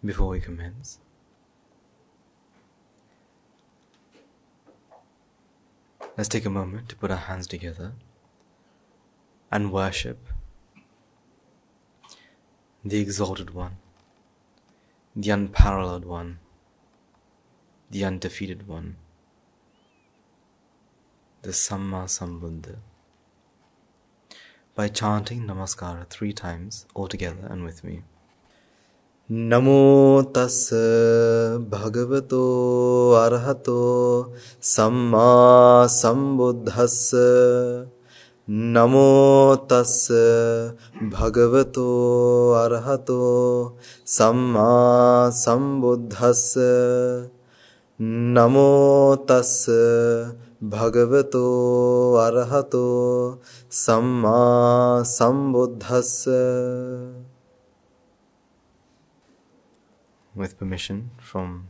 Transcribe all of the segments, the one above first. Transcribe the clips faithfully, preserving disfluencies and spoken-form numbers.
Before we commence, let's take a moment to put our hands together and worship the Exalted One, the Unparalleled One, the Undefeated One, the Samma Sambuddha, by chanting Namaskara three times altogether and with me. Namo tassa bhagavato arahato samma sambuddhassa. Namo tassa bhagavato arahato samma sambuddhassa. Namo tassa bhagavato arahato samma sambuddhassa. With permission from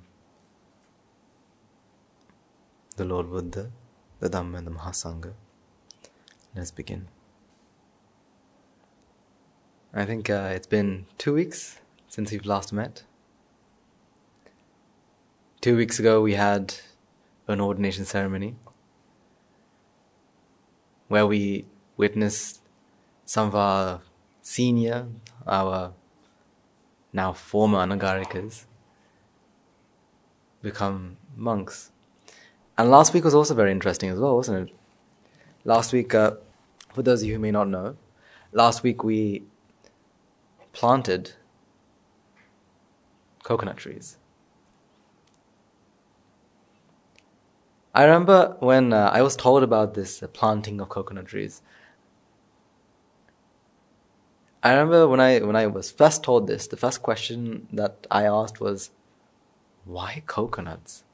the Lord Buddha, the Dhamma and the Mahasangha, let's begin. I think uh, it's been two weeks since we've last met. Two weeks ago we had an ordination ceremony where we witnessed some of our senior, our now former Anagarikas, become monks. And last week was also very interesting as well, wasn't it? Last week, uh, for those of you who may not know, last week we planted coconut trees. I remember when uh, I was told about this uh, planting of coconut trees. I remember when I when I was first told this, the first question that I asked was, why coconuts?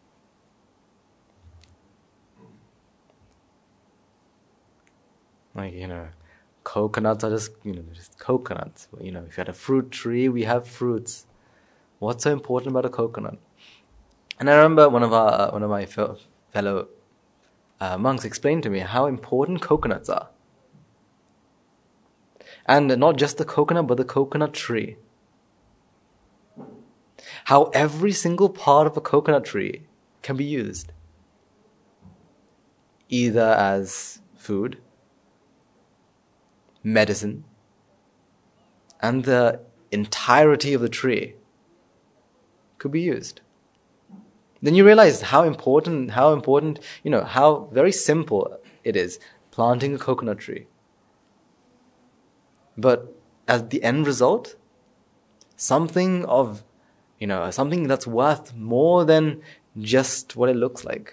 Like, you know, coconuts are just, you know, just coconuts. You know, if you had a fruit tree, we have fruits. What's so important about a coconut? And I remember one of our one of my fellow uh, monks explained to me how important coconuts are. And not just the coconut, but the coconut tree. How every single part of a coconut tree can be used. Either as food, medicine, and the entirety of the tree could be used. Then you realize how important, how important, you know, how very simple it is planting a coconut tree. But as the end result, something of, you know, something that's worth more than just what it looks like.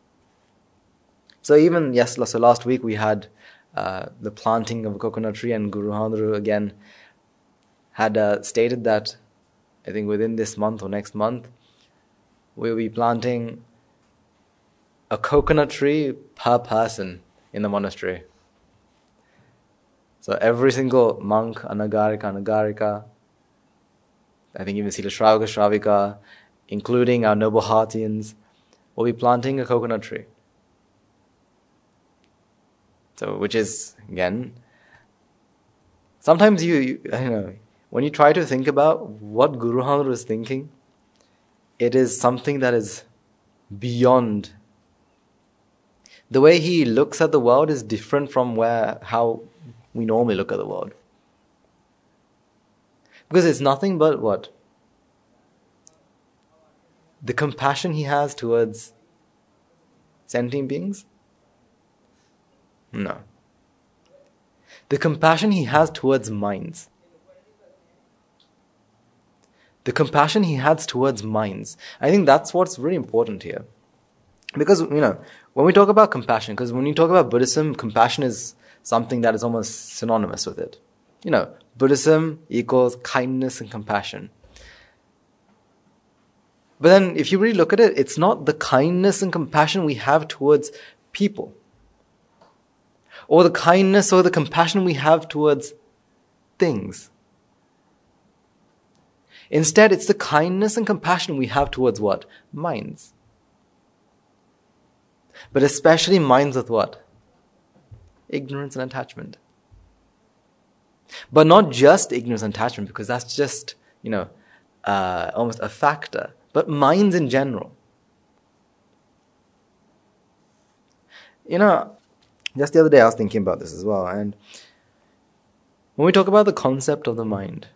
So even, yes, so last week we had uh, the planting of a coconut tree, and Guru Handru again had uh, stated that I think within this month or next month, we'll be planting a coconut tree per person in the monastery. So every single monk, Anagarika, Anagarika, I think even Sila Shravaka, Shravika, including our noble Hartians, will be planting a coconut tree. So, which is, again, sometimes you, you, you know, when you try to think about what Guru Handru is thinking, it is something that is beyond. The way he looks at the world is different from where, how we normally look at the world. Because it's nothing but what? The compassion he has towards sentient beings? No. The compassion he has towards minds. The compassion he has towards minds. I think that's what's really important here. Because, you know, when we talk about compassion, because when you talk about Buddhism, compassion is something that is almost synonymous with it. You know, Buddhism equals kindness and compassion. But then if you really look at it, it's not the kindness and compassion we have towards people, or the kindness or the compassion we have towards things. Instead, it's the kindness and compassion we have towards what? Minds. But especially minds with what? Ignorance and attachment. But not just ignorance and attachment, because that's just, you know, uh, almost a factor, but minds in general. You know, just the other day I was thinking about this as well, and when we talk about the concept of the mind,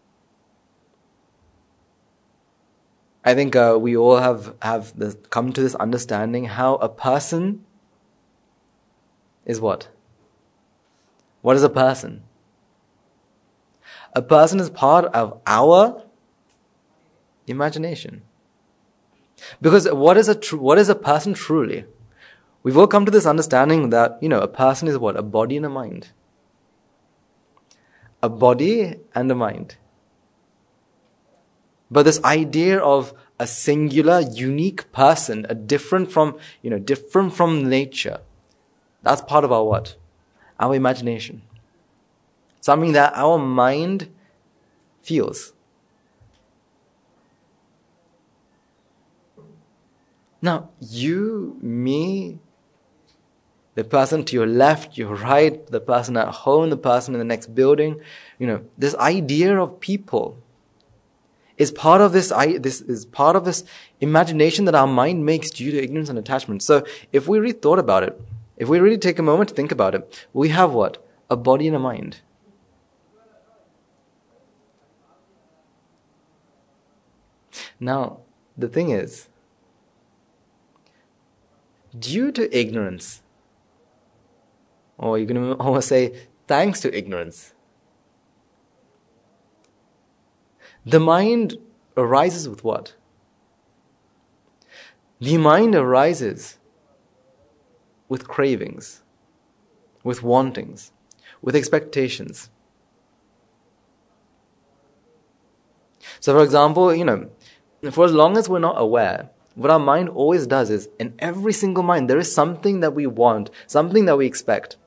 I think uh, we all have, have this, come to this understanding how a person is what? What is a person? A person is part of our imagination. Because what is a tr- what is a person truly? We've all come to this understanding that, you know, a person is what? A body and a mind. A body and a mind. But this idea of a singular, unique person, a different from, you know, different from nature, that's part of our what? Our imagination. Something that our mind feels. Now, you, me, the person to your left, your right, the person at home, the person in the next building, you know, this idea of people is part of this, this is part of this imagination that our mind makes due to ignorance and attachment. So if we really thought about it, if we really take a moment to think about it, we have what? A body and a mind. Now, the thing is, due to ignorance, or you can almost say, thanks to ignorance, the mind arises with what? The mind arises with cravings, with wantings, with expectations. So for example, you know, for as long as we're not aware, what our mind always does is, in every single mind, there is something that we want, something that we expect.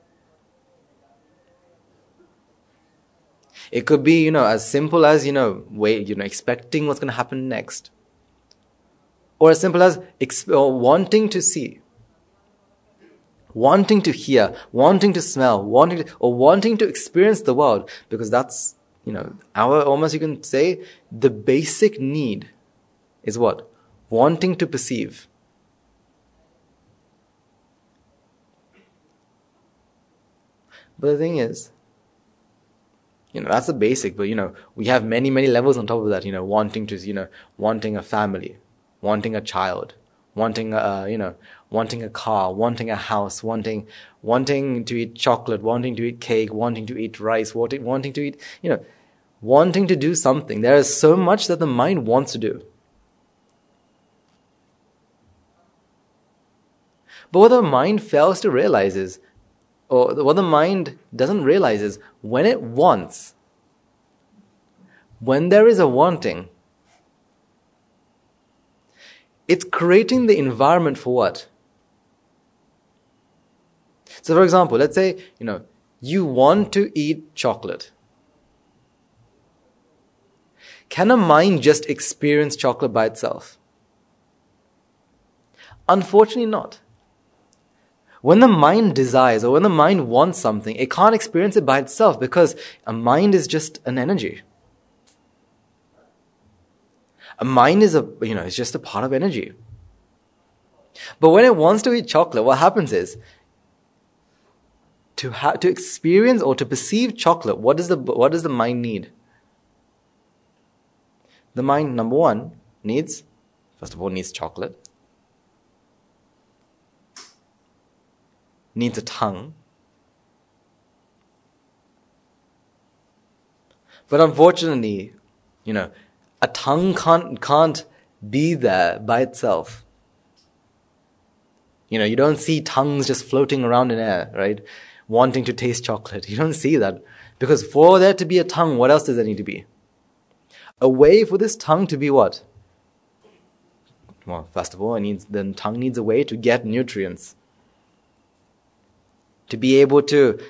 It could be, you know, as simple as, you know, wait, you know, expecting what's going to happen next. Or as simple as exp- or wanting to see, wanting to hear, wanting to smell, wanting to, or wanting to experience the world. Because that's, you know, our, almost you can say, the basic need is what? Wanting to perceive. But the thing is, you know, that's the basic, but, you know, we have many, many levels on top of that, you know, wanting to, you know, wanting a family, wanting a child, wanting a, you know, wanting a car, wanting a house, wanting, wanting to eat chocolate, wanting to eat cake, wanting to eat rice, wanting, wanting to eat, you know, wanting to do something. There is so much that the mind wants to do. But what the mind fails to realize is, or what the mind doesn't realize is, when it wants, when there is a wanting, it's creating the environment for what? So for example, let's say, you know, you want to eat chocolate. Can a mind just experience chocolate by itself? Unfortunately not. When the mind desires or when the mind wants something, it can't experience it by itself because a mind is just an energy. A mind is a, you know, it's just a part of energy. But when it wants to eat chocolate, what happens is, to have, to experience or to perceive chocolate, what does the, what does the mind need? The mind, number one, needs, first of all, needs chocolate. Needs a tongue. But unfortunately, you know, a tongue can't, can't be there by itself. You know, you don't see tongues just floating around in air, right? Wanting to taste chocolate. You don't see that. Because for there to be a tongue, what else does there need to be? A way for this tongue to be what? Well, first of all, it needs, the tongue needs a way to get nutrients. To be able to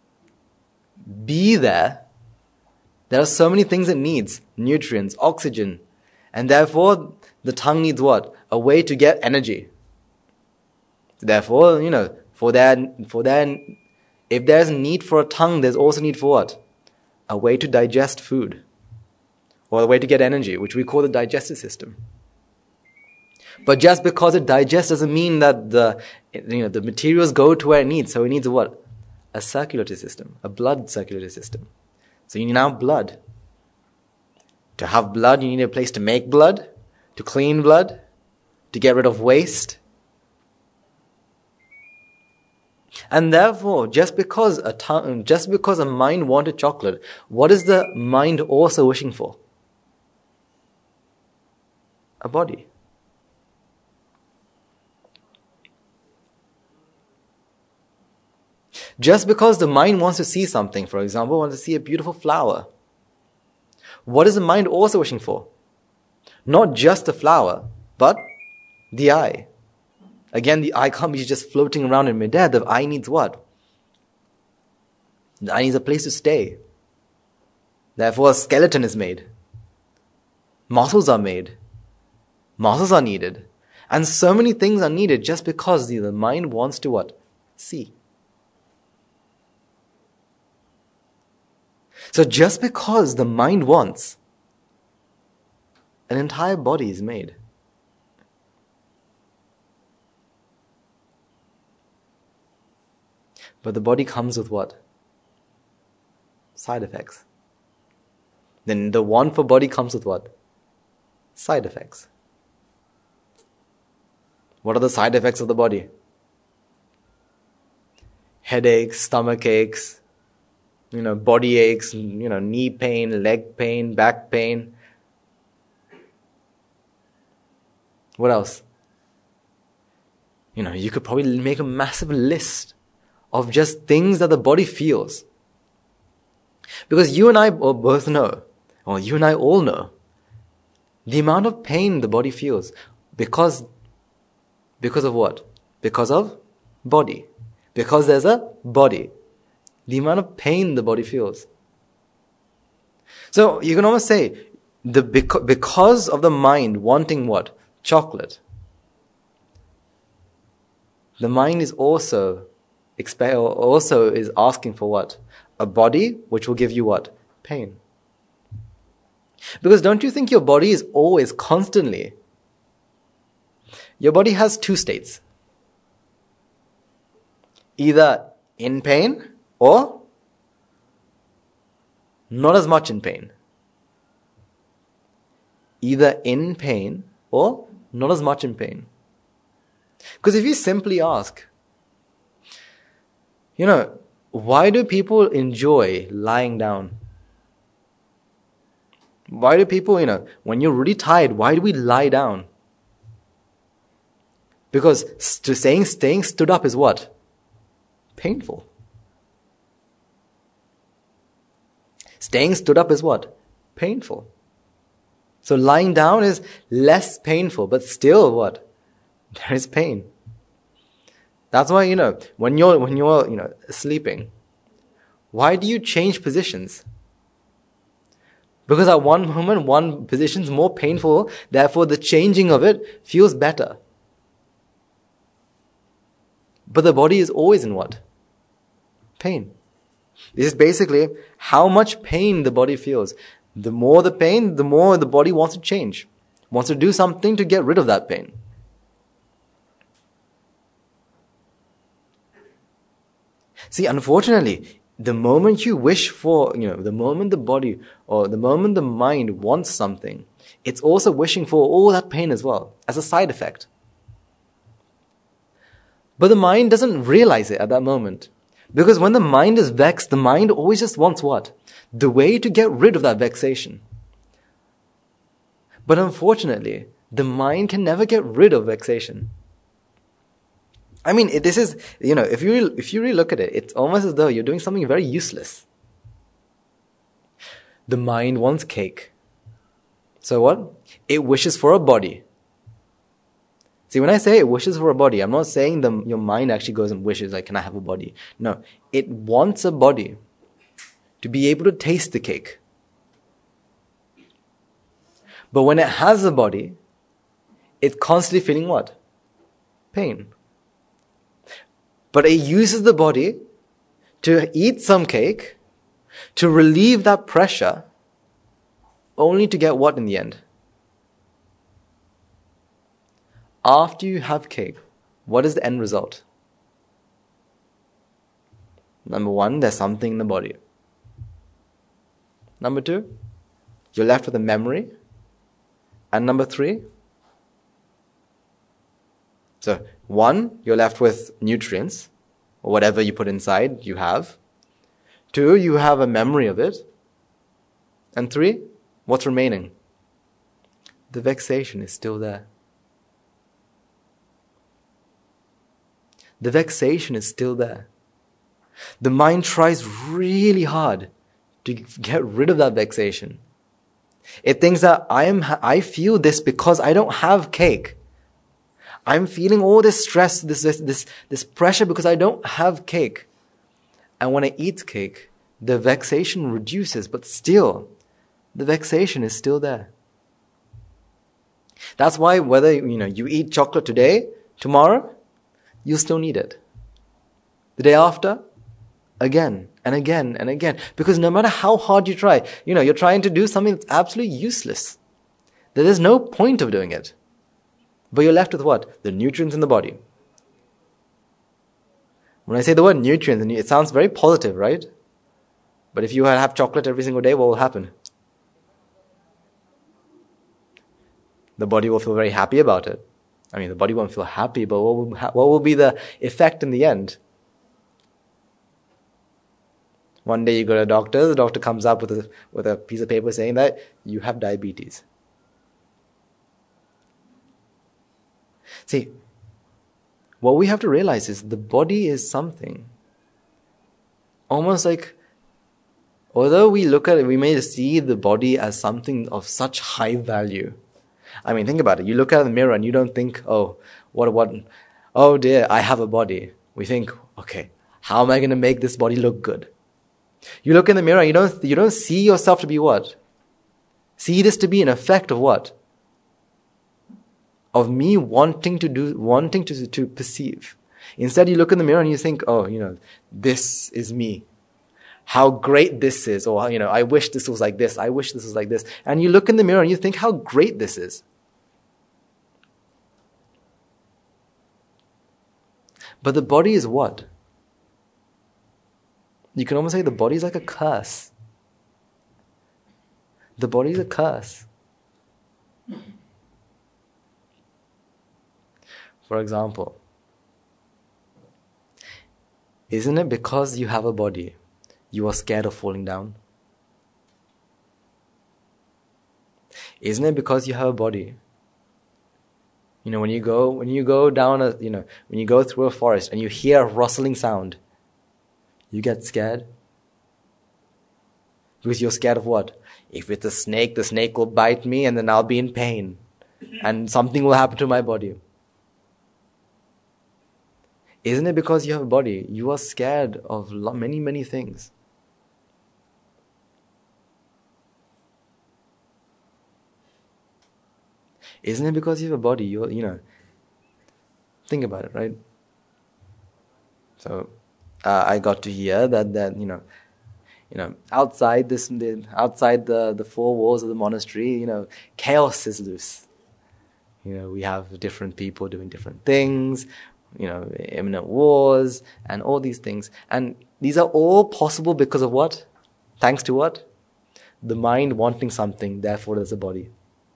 be there, there are so many things it needs. Nutrients, oxygen. And therefore, the tongue needs what? A way to get energy. Therefore, you know, for that, for that, if there's a need for a tongue, there's also need for what? A way to digest food. or the way to get energy, which we call the digestive system. But just because it digests doesn't mean that the you know the materials go to where it needs. So it needs what? A circulatory system, a blood circulatory system. So you need now blood. To have blood, you need a place to make blood, to clean blood, to get rid of waste. And therefore, just because a tongue, just because a mind wanted chocolate, what is the mind also wishing for? A body. Just because the mind wants to see something, for example, wants to see a beautiful flower, what is the mind also wishing for? Not just the flower, but the eye. Again, the eye can't be just floating around in midair. The eye needs what? The eye needs a place to stay. Therefore, a skeleton is made. Muscles are made. Muscles are needed. And so many things are needed just because the, the mind wants to what? See. So just because the mind wants, an entire body is made. But the body comes with what? Side effects. Then the want for body comes with what? Side effects. What are the side effects of the body? Headaches, stomach aches, you know, body aches, you know, knee pain, leg pain, back pain. What else? You know, you could probably make a massive list of just things that the body feels. Because you and I both know, or you and I all know, the amount of pain the body feels. Because, because of what? Because of body. Because there's a body. The amount of pain the body feels. So you can almost say, the because of the mind wanting what? Chocolate. The mind is also also is asking for what? A body which will give you what? Pain. Because don't you think your body is always constantly? Your body has two states. Either in pain or not as much in pain. Either in pain or not as much in pain. Because if you simply ask, you know, why do people enjoy lying down? Why do people, you know, when you're really tired, why do we lie down? Because st- saying staying stood up is what? Painful. Staying stood up is what? Painful. So lying down is less painful, but still what? There is pain. That's why, you know, when you're, when you're, you know, sleeping, why do you change positions? Because at one moment, one position is more painful, therefore the changing of it feels better. But the body is always in what? Pain. This is basically how much pain the body feels. The more the pain, the more the body wants to change. Wants to do something to get rid of that pain. See, unfortunately, the moment you wish for, you know, the moment the body or the moment the mind wants something, it's also wishing for all that pain as well, as a side effect. But the mind doesn't realize it at that moment. Because when the mind is vexed, the mind always just wants what? The way to get rid of that vexation. But unfortunately, the mind can never get rid of vexation. I mean, this is, you know, if you if you really look at it, it's almost as though you're doing something very useless. The mind wants cake. So what? It wishes for a body. See, when I say it wishes for a body, I'm not saying the, your mind actually goes and wishes, like, can I have a body? No, it wants a body to be able to taste the cake. But when it has a body, it's constantly feeling what? Pain. But it uses the body to eat some cake, to relieve that pressure, only to get what in the end? After you have cake, what is the end result? Number one, there's something in the body. Number two, you're left with a memory. And number three, so one, you're left with nutrients, or whatever you put inside, you have. Two, you have a memory of it. And three, what's remaining? The vexation is still there. The vexation is still there. The mind tries really hard to get rid of that vexation. It thinks that I am, I feel this because I don't have cake. I'm feeling all this stress, this, this, this, this pressure because I don't have cake. And when I eat cake, the vexation reduces, but still, the vexation is still there. That's why whether, you know, you eat chocolate today, tomorrow, you still need it. The day after, again and again and again. Because no matter how hard you try, you know, you're trying to do something that's absolutely useless. There is no point of doing it. But you're left with what? The nutrients in the body. When I say the word nutrients, it sounds very positive, right? But if you have chocolate every single day, what will happen? The body will feel very happy about it. I mean, the body won't feel happy, but what will, what will be the effect in the end? One day you go to a doctor, the doctor comes up with a, with a piece of paper saying that you have diabetes. See, what we have to realize is the body is something. Almost like, although we look at it, we may see the body as something of such high value. I mean, think about it. You look at the mirror and you don't think, oh, what, what, oh dear, I have a body. We think, okay, how am I going to make this body look good? You look in the mirror and you don't, you don't see yourself to be what? See this to be an effect of what? Of me wanting to do, wanting to, to perceive. Instead, you look in the mirror and you think, oh, you know, this is me. How great this is. Or, you know, I wish this was like this. I wish this was like this. And you look in the mirror and you think how great this is. But the body is what? You can almost say the body is like a curse. The body is a curse. For example, isn't it because you have a body, you are scared of falling down? Isn't it because you have a body? You know, when you go, when you go down a, you know, when you go through a forest and you hear a rustling sound, you get scared. Because you're scared of what? If it's a snake, the snake will bite me and then I'll be in pain. And something will happen to my body. Isn't it because you have a body, you are scared of many, many things? Isn't it because you have a body, you're, you know, think about it, right? So, uh, I got to hear that, that, you know, you know, outside this, the, outside the, the four walls of the monastery, you know, chaos is loose. You know, we have different people doing different things, you know, imminent wars and all these things. And these are all possible because of what? Thanks to what? The mind wanting something, therefore there's a body.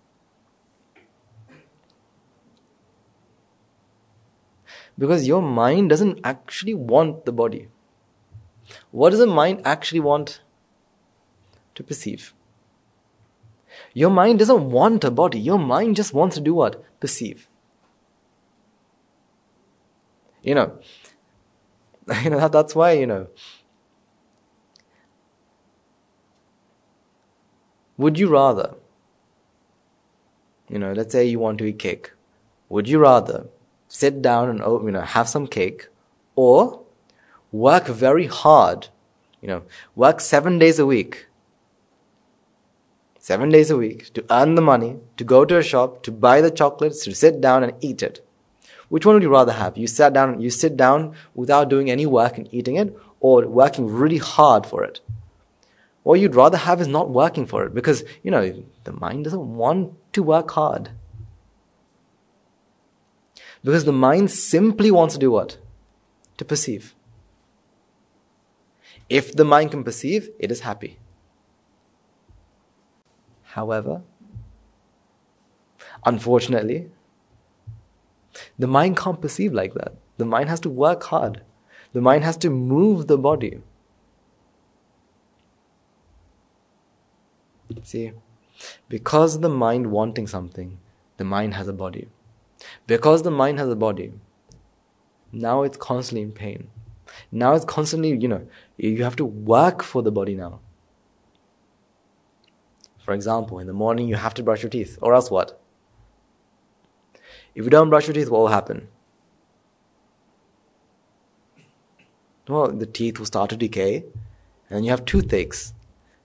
Because your mind doesn't actually want the body. What does the mind actually want? To perceive. Your mind doesn't want a body. Your mind just wants to do what? Perceive. You know, you know that, that's why, you know, would you rather, you know, let's say you want to eat cake. Would you rather sit down and, you know, have some cake, or work very hard, you know, work seven days a week, seven days a week to earn the money, to go to a shop, to buy the chocolates, to sit down and eat it? Which one would you rather have? You sat down, you sit down without doing any work and eating it, or working really hard for it? what you'd rather have is not working for it, because, you know, the mind doesn't want to work hard. Because the mind simply wants to do what? To perceive. If the mind can perceive, it is happy. However, unfortunately, the mind can't perceive like that. The mind has to work hard. The mind has to move the body. See, because the mind wanting something, the mind has a body. Because the mind has a body, now it's constantly in pain. Now it's constantly, you know, you have to work for the body now. For example, in the morning you have to brush your teeth, or else what? If you don't brush your teeth, what will happen? Well, the teeth will start to decay, and then you have toothaches.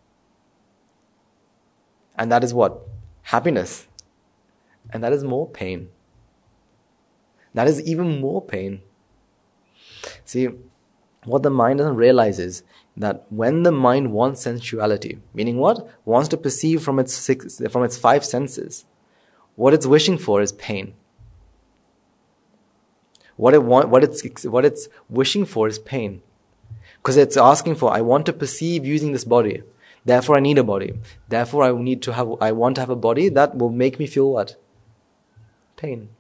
And that is what? Happiness. And that is more pain. That is even more pain. See, what the mind doesn't realize is that when the mind wants sensuality, meaning what? Wants to perceive from its six, from its five senses, what it's wishing for is pain. What it want, what it's what it's wishing for is pain, because it's asking for, I want to perceive using this body, therefore I need a body. Therefore I need to have, I want to have a body that will make me feel what? Pain.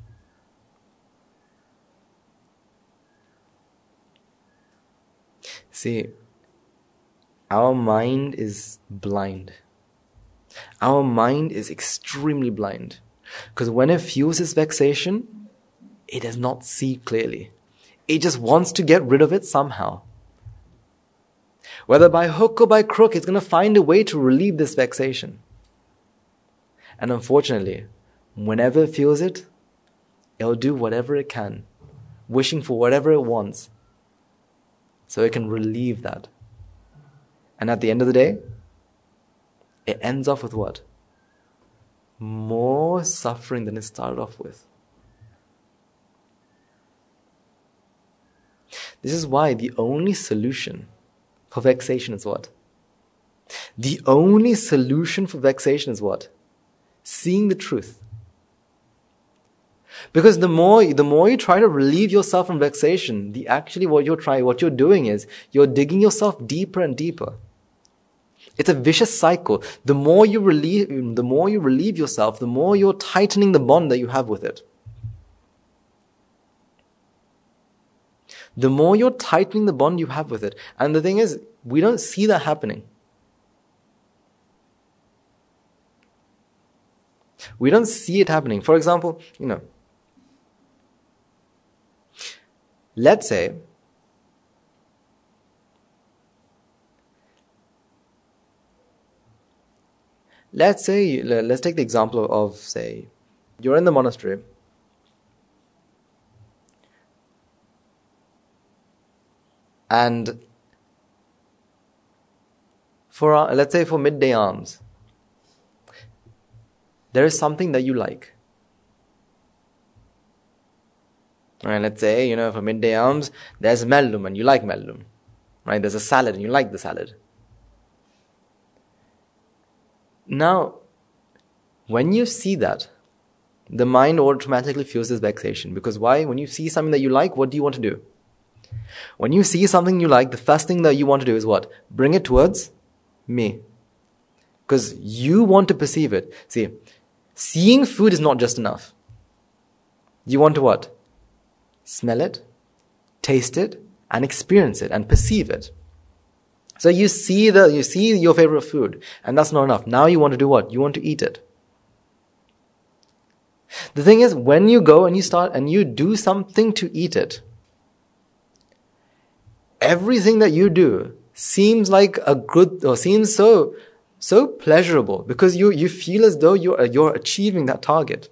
See, our mind is blind. Our mind is extremely blind, because when it feels this vexation, it does not see clearly. It just wants to get rid of it somehow. Whether by hook or by crook, it's going to find a way to relieve this vexation. And unfortunately, whenever it feels it, it'll do whatever it can, wishing for whatever it wants, so it can relieve that. And at the end of the day, it ends off with what? More suffering than it started off with. This is why the only solution for vexation is what? The only solution for vexation is what? Seeing the truth. Because the more, the more you try to relieve yourself from vexation, the actually what you're trying, what you're doing is, you're digging yourself deeper and deeper. It's a vicious cycle. The more you relieve, the more you relieve yourself, the more you're tightening the bond that you have with it. The more you're tightening the bond you have with it. And the thing is, we don't see that happening. We don't see it happening. For example, you know, let's say, let's say, let's take the example of, say, you're in the monastery. And for, uh, let's say for midday alms, there is something that you like. Right, let's say, you know, for midday alms, there's mellum and you like mellum. Right, there's a salad and you like the salad. Now, when you see that, the mind automatically feels this vexation. Because why? When you see something that you like, what do you want to do? When you see something you like, the first thing that you want to do is what? Bring it towards me. Because you want to perceive it. See, seeing food is not just enough. You want to what? Smell it, taste it, and experience it, and perceive it. So you see the, you see your favorite food, and that's not enough. Now you want to do what? You want to eat it. The thing is, when you go and you start and you do something to eat it, everything that you do seems like a good, or seems so, so pleasurable, because you, you feel as though you're, you're achieving that target.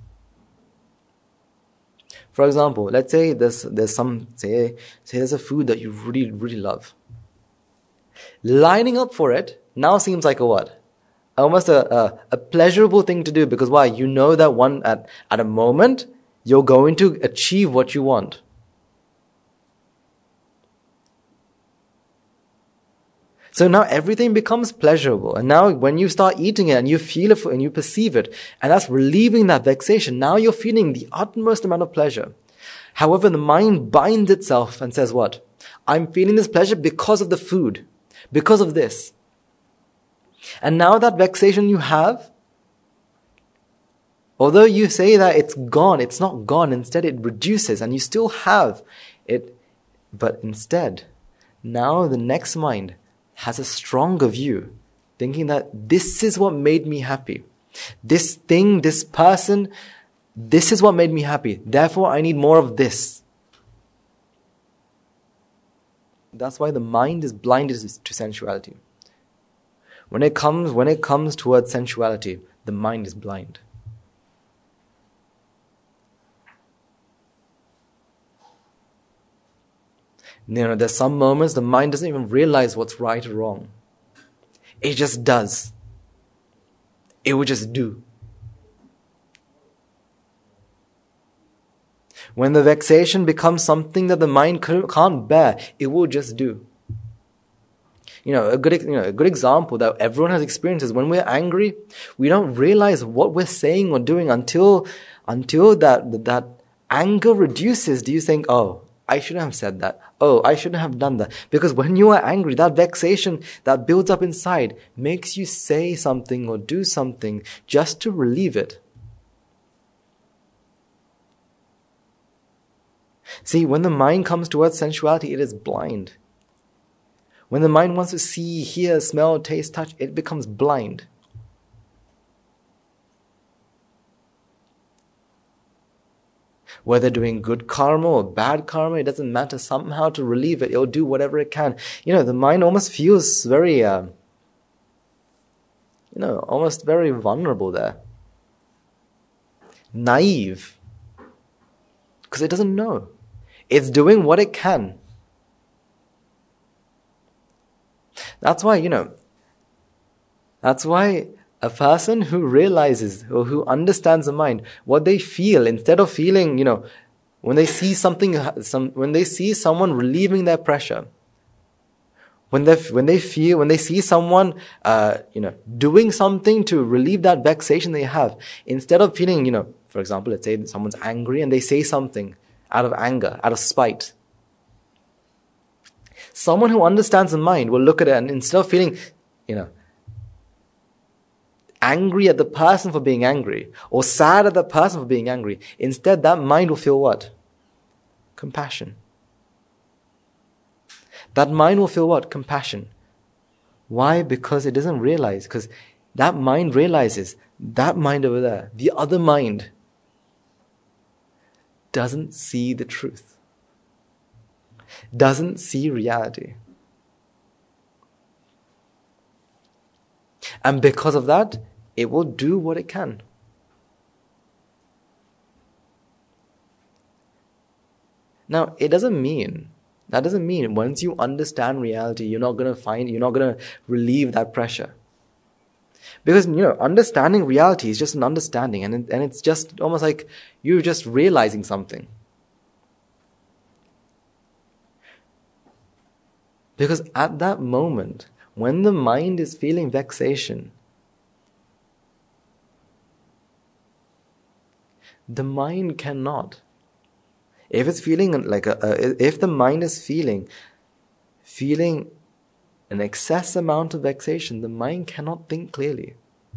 For example, let's say there's, there's some, say, say there's a food that you really, really love. Lining up for it now seems like a what? Almost a, a, a pleasurable thing to do, because why? You know that one, at, at a moment, you're going to achieve what you want. So now everything becomes pleasurable. And now when you start eating it and you feel it and you perceive it, and that's relieving that vexation, now you're feeling the utmost amount of pleasure. However, the mind binds itself and says what? I'm feeling this pleasure because of the food, because of this. And now that vexation you have, although you say that it's gone, it's not gone. Instead, it reduces and you still have it. But instead, now the next mind has a stronger view, thinking that this is what made me happy. This thing, this person, this is what made me happy. Therefore, I need more of this. That's why the mind is blinded to sensuality. When it comes, when it comes towards sensuality, the mind is blind. You know, there's some moments the mind doesn't even realize what's right or wrong. It just does. It will just do. When the vexation becomes something that the mind can't bear, it will just do. You know, a good, you know, a good example that everyone has experienced is when we're angry, we don't realize what we're saying or doing until, until that, that anger reduces. Do you think, oh, I shouldn't have said that. Oh, I shouldn't have done that. Because when you are angry, that vexation that builds up inside makes you say something or do something just to relieve it. See, when the mind comes towards sensuality, it is blind. When the mind wants to see, hear, smell, taste, touch, it becomes blind. Whether doing good karma or bad karma, it doesn't matter. Somehow to relieve it, it'll do whatever it can. You know, the mind almost feels very, uh, you know, almost very vulnerable there. Naive. Because it doesn't know. It's doing what it can. That's why, you know, that's why a person who realizes or who understands the mind, what they feel, instead of feeling, you know, when they see something, some, when they see someone relieving their pressure, when they when they feel, when they see someone, uh, you know, doing something to relieve that vexation they have, instead of feeling, you know, for example, let's say someone's angry and they say something out of anger, out of spite. Someone who understands the mind will look at it and instead of feeling, you know, angry at the person for being angry or sad at the person for being angry, instead that mind will feel what? Compassion. That mind will feel what? Compassion. Why? Because it doesn't realize. Because that mind realizes that mind over there, the other mind, doesn't see the truth. Doesn't see reality. And because of that, it will do what it can. Now, it doesn't mean, that doesn't mean once you understand reality, you're not going to find, you're not going to relieve that pressure. Because, you know, understanding reality is just an understanding, and, it, and it's just almost like you're just realizing something. Because at that moment, when the mind is feeling vexation, the mind cannot. If it's feeling like a, a, if the mind is feeling, feeling an excess amount of vexation, the mind cannot think clearly.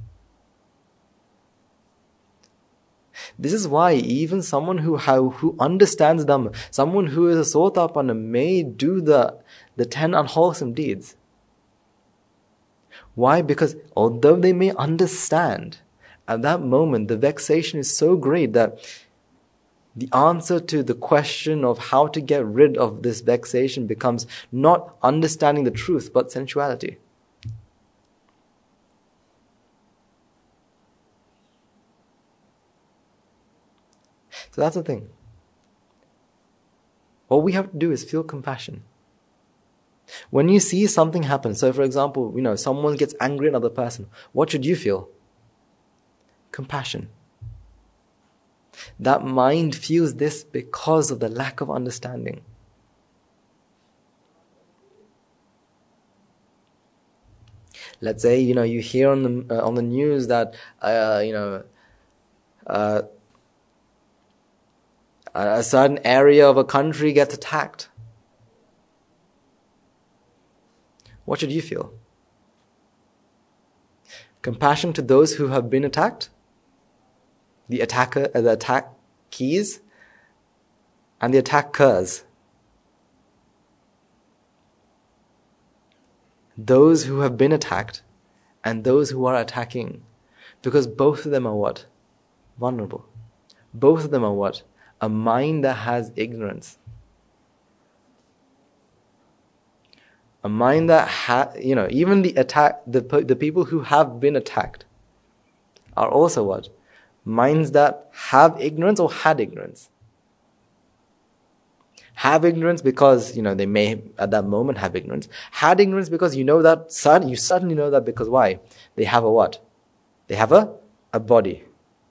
This is why even someone who how, who understands Dhamma, someone who is a Sotapanna may do the, the ten unwholesome deeds. Why? Because although they may understand, at that moment the vexation is so great that the answer to the question of how to get rid of this vexation becomes not understanding the truth, but sensuality. So that's the thing. What we have to do is feel compassion. When you see something happen, so for example, you know, someone gets angry at another person, what should you feel? Compassion. That mind feels this because of the lack of understanding. Let's say, you know, you hear on the uh, on the news that uh, you know uh, a certain area of a country gets attacked. What should you feel? Compassion to those who have been attacked, the attacker, uh, the attackees, and the attackers. Those who have been attacked and those who are attacking. Because both of them are what? Vulnerable. Both of them are what? A mind that has ignorance. A mind that ha, you know, even the attack, the the people who have been attacked are also what? Minds that have ignorance or had ignorance. Have ignorance because, you know, they may at that moment have ignorance. Had ignorance because you know that, you certainly know that because why? They have a what? They have a, a body.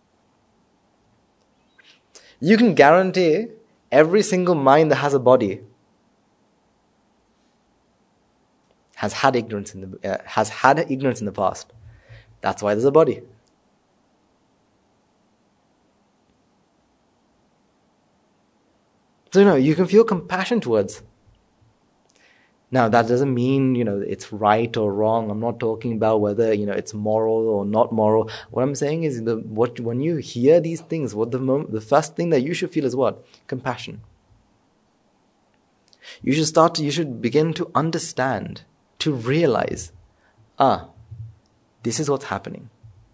You can guarantee every single mind that has a body has had ignorance in the uh, has had ignorance in the past. That's why there's a body. So, you know, you can feel compassion towards. Now, that doesn't mean, you know, it's right or wrong. I'm not talking about whether, you know, it's moral or not moral. What I'm saying is, the what when you hear these things, what the moment, the first thing that you should feel is what? Compassion. You should start to, you should begin to understand, to realize, ah, this is what's happening.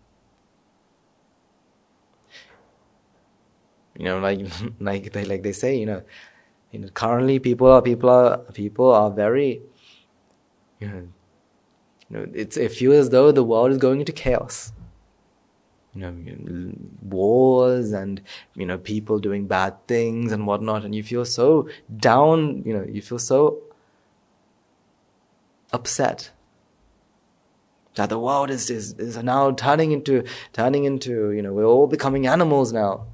You know, like like they like they say, you know, you know, currently people are people are people are very, you know, you know, it's it feels as though the world is going into chaos. You know, wars and, you know, people doing bad things and whatnot, and you feel so down. You know, you feel so upset that the world is is, is now turning into turning into you know, we're all becoming animals now.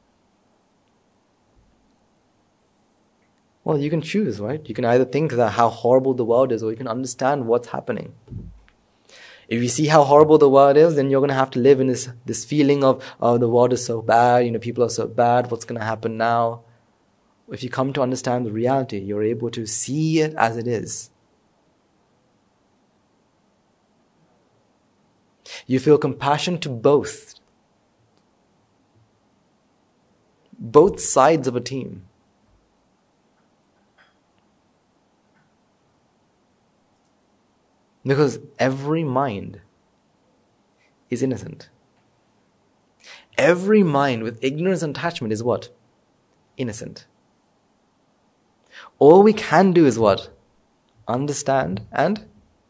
Well, you can choose, right? You can either think that how horrible the world is, or you can understand what's happening. If you see how horrible the world is, then you're going to have to live in this this feeling of, oh, the world is so bad, you know, people are so bad, what's going to happen now? If you come to understand the reality, you're able to see it as it is. You feel compassion to both. Both sides of a team. Because every mind is innocent. Every mind with ignorance and attachment is what? Innocent. All we can do is what? Understand and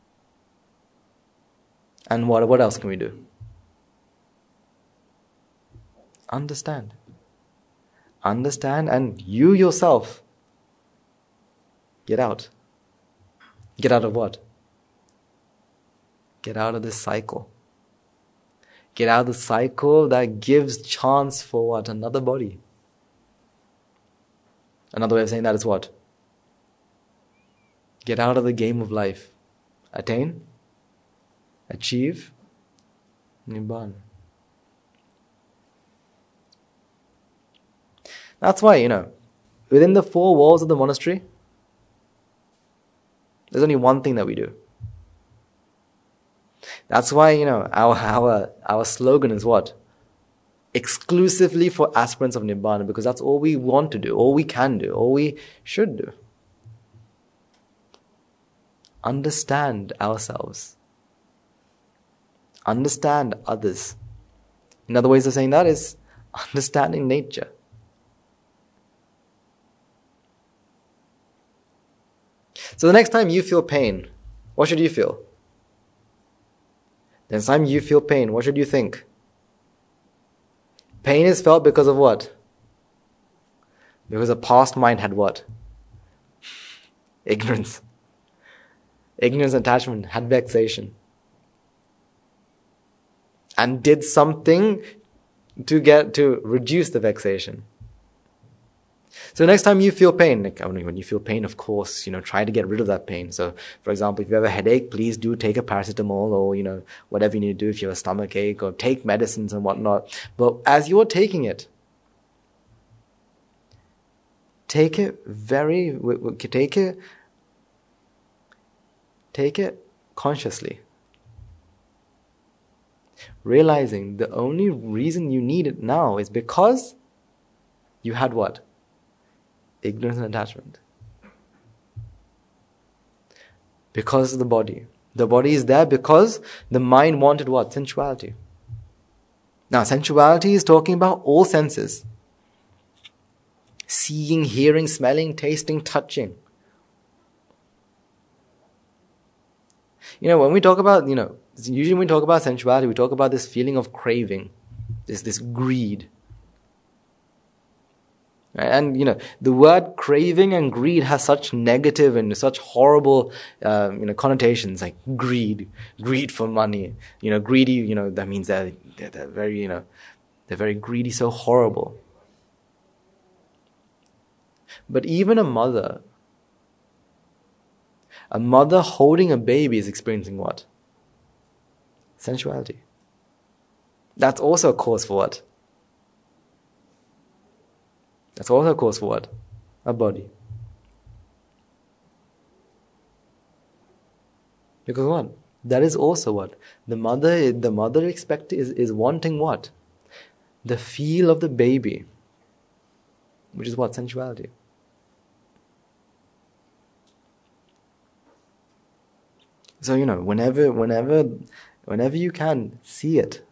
and what what else can we do? Understand. Understand, and you yourself get out. Get out of what? Get out of this cycle. Get out of the cycle that gives chance for what? Another body. Another way of saying that is what? Get out of the game of life. Attain, achieve, Nibbana. That's why, you know, within the four walls of the monastery, there's only one thing that we do. That's why, you know, our our our slogan is what? Exclusively for aspirants of Nibbana, because that's all we want to do, all we can do, all we should do. Understand ourselves. Understand others. Another ways of saying that is understanding nature. So the next time you feel pain, what should you feel? The next time you feel pain, what should you think? Pain is felt because of what? Because a past mind had what? Ignorance. Ignorance and attachment, had vexation. And did something to get to reduce the vexation. So next time you feel pain, like when you feel pain, of course, you know, try to get rid of that pain. So, for example, if you have a headache, please do take a paracetamol or, you know, whatever you need to do if you have a stomach ache, or take medicines and whatnot. But as you're taking it, take it very, take it, take it consciously. Realizing the only reason you need it now is because you had what? Ignorance and attachment. Because of the body. The body is there because the mind wanted what? Sensuality. Now, sensuality is talking about all senses. Seeing, hearing, smelling, tasting, touching. You know, when we talk about, you know, usually when we talk about sensuality, we talk about this feeling of craving, this, this greed. And, you know, the word craving and greed has such negative and such horrible, uh, you know, connotations, like greed, greed for money. You know, greedy, you know, that means they're, they're, they're very, you know, they're very greedy, so horrible. But even a mother, a mother holding a baby is experiencing what? Sensuality. That's also a cause for what? That's also a cause for what? A body. Because what? That is also what? The mother, the mother expect is, is wanting what? The feel of the baby. Which is what? Sensuality. So, you know, whenever, whenever, whenever you can, see it.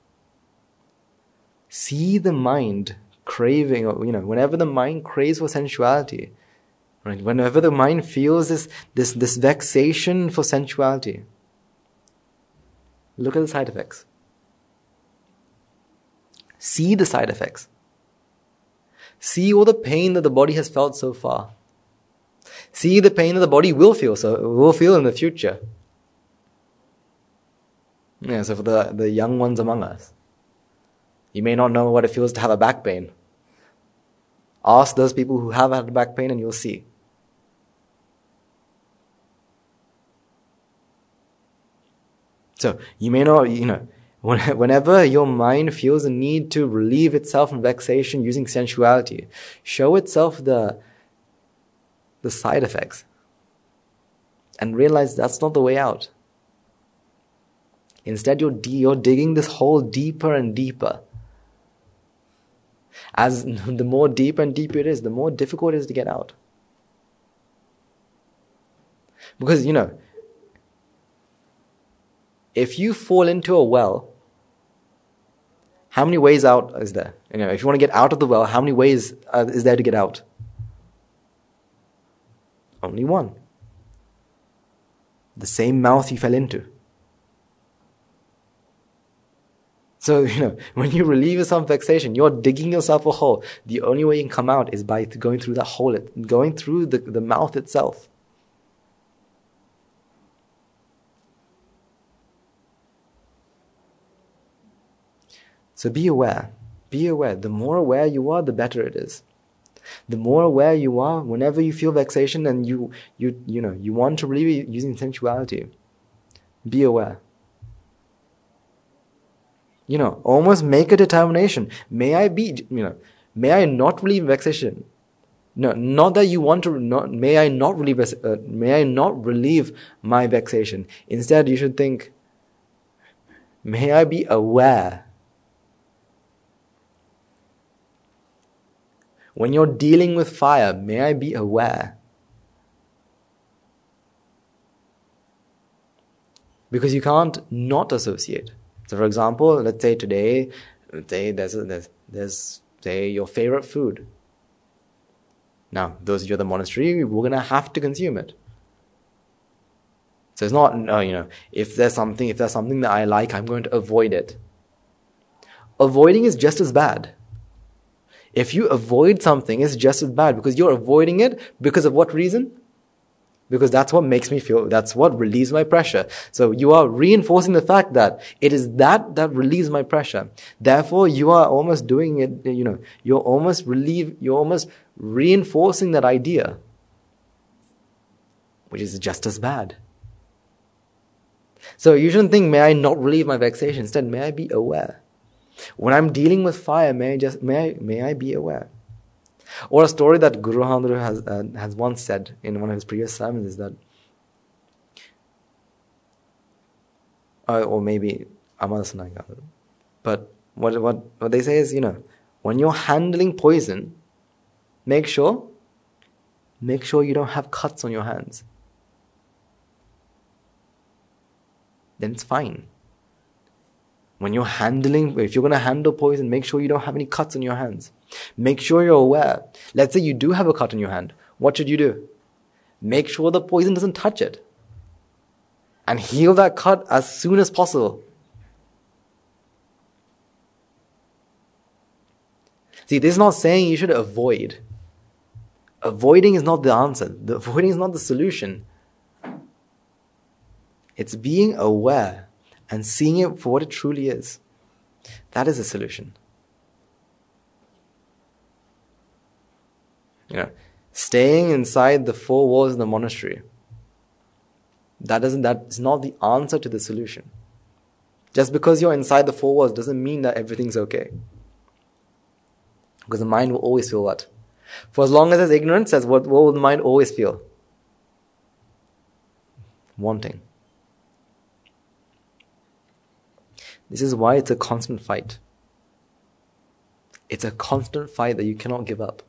See the mind craving, or, you know, whenever the mind craves for sensuality, right? Whenever the mind feels this, this, this vexation for sensuality, look at the side effects. See the side effects. See all the pain that the body has felt so far. See the pain that the body will feel, so will feel in the future. Yeah, so for the, the young ones among us, you may not know what it feels to have a back pain. Ask those people who have had back pain and you'll see. So, you may not, you know, whenever your mind feels a need to relieve itself from vexation using sensuality, show itself the, the side effects. And realize that's not the way out. Instead, you're, you're digging this hole deeper and deeper. As the more deep and deeper it is, the more difficult it is to get out. Because, you know, if you fall into a well, how many ways out is there? You know, if you want to get out of the well, how many ways uh, is there to get out? Only one. The same mouth you fell into. So, you know, when you relieve yourself of vexation, you're digging yourself a hole. The only way you can come out is by going through that hole, going through the, the mouth itself. So be aware. Be aware. The more aware you are, the better it is. The more aware you are, whenever you feel vexation and you, you, you know, you want to relieve it using sensuality, be aware. You know, almost make a determination. May I be, you know, may I not relieve vexation? No, not that you want to, not, may I not relieve, uh, may I not relieve my vexation. Instead, you should think, may I be aware. When you're dealing with fire, may I be aware. Because you can't not associate. So, for example, let's say today, let's say there's, a, there's, there's, say, your favorite food. Now, those of you at the monastery, we're going to have to consume it. So it's not, no, you know, if there's something, if there's something that I like, I'm going to avoid it. Avoiding is just as bad. If you avoid something, it's just as bad because you're avoiding it because of what reason? Because that's what makes me feel, that's what relieves my pressure. So you are reinforcing the fact that it is that that relieves my pressure. Therefore, you are almost doing it, you know, you're almost relieve, you're almost reinforcing that idea, which is just as bad. So you shouldn't think, may I not relieve my vexation? Instead, may I be aware. When I'm dealing with fire, may I just, may I, may I be aware. Or a story that Guru Handru has uh, has once said in one of his previous sermons is that, uh, or maybe Amar Sananga, but what what what they say is, you know, when you're handling poison, make sure make sure you don't have cuts on your hands. Then it's fine. When you're handling, if you're going to handle poison, make sure you don't have any cuts on your hands. Make sure you're aware. Let's say you do have a cut on your hand. What should you do? Make sure the poison doesn't touch it. And heal that cut as soon as possible. See, this is not saying you should avoid. Avoiding is not the answer. The avoiding is not the solution. It's being aware and seeing it for what it truly is. That is the solution. You know, staying inside the four walls of the monastery, that doesn't, that's not the answer to the solution. Just because you're inside the four walls doesn't mean that everything's okay. Because the mind will always feel what? For as long as there's ignorance, as what, what will the mind always feel? Wanting. This is why it's a constant fight. It's a constant fight that you cannot give up.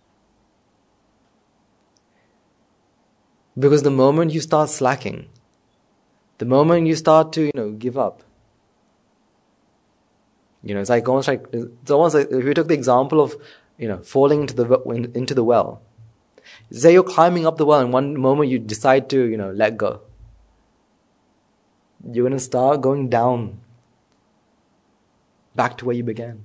Because the moment you start slacking, the moment you start to, you know, give up, you know, it's like almost like, it's almost like if you took the example of, you know, falling into the into the well. Say you're climbing up the well and one moment you decide to, you know, let go. You're going to start going down back to where you began.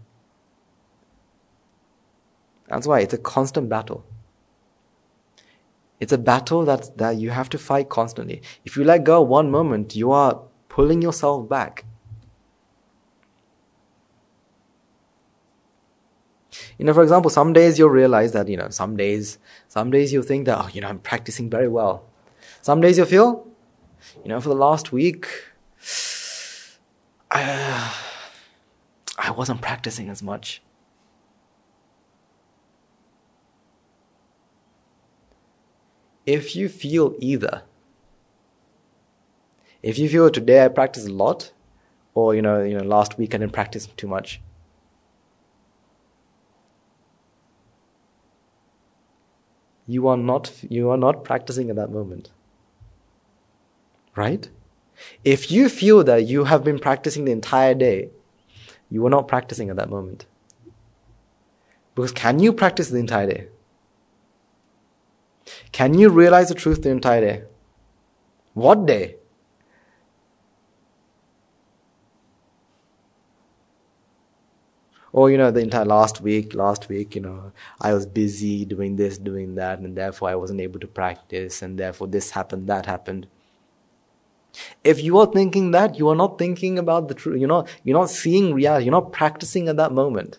That's why it's a constant battle. It's a battle that, that you have to fight constantly. If you let go one moment, you are pulling yourself back. You know, for example, some days you'll realize that, you know, some days, some days you'll think that, oh, you know, I'm practicing very well. Some days you'll feel, you know, for the last week, I, I wasn't practicing as much. If you feel either, if you feel today I practiced a lot, or, you know, you know, last week I didn't practice too much, you are not, you are not practicing at that moment. Right? If you feel that you have been practicing the entire day, you are not practicing at that moment. Because can you practice the entire day? Can you realize the truth the entire day? What day? Or, you know, the entire last week, last week, you know, I was busy doing this, doing that, and therefore I wasn't able to practice, and therefore this happened, that happened. If you are thinking that, you are not thinking about the truth. You're not, you're not seeing reality. You're not practicing at that moment.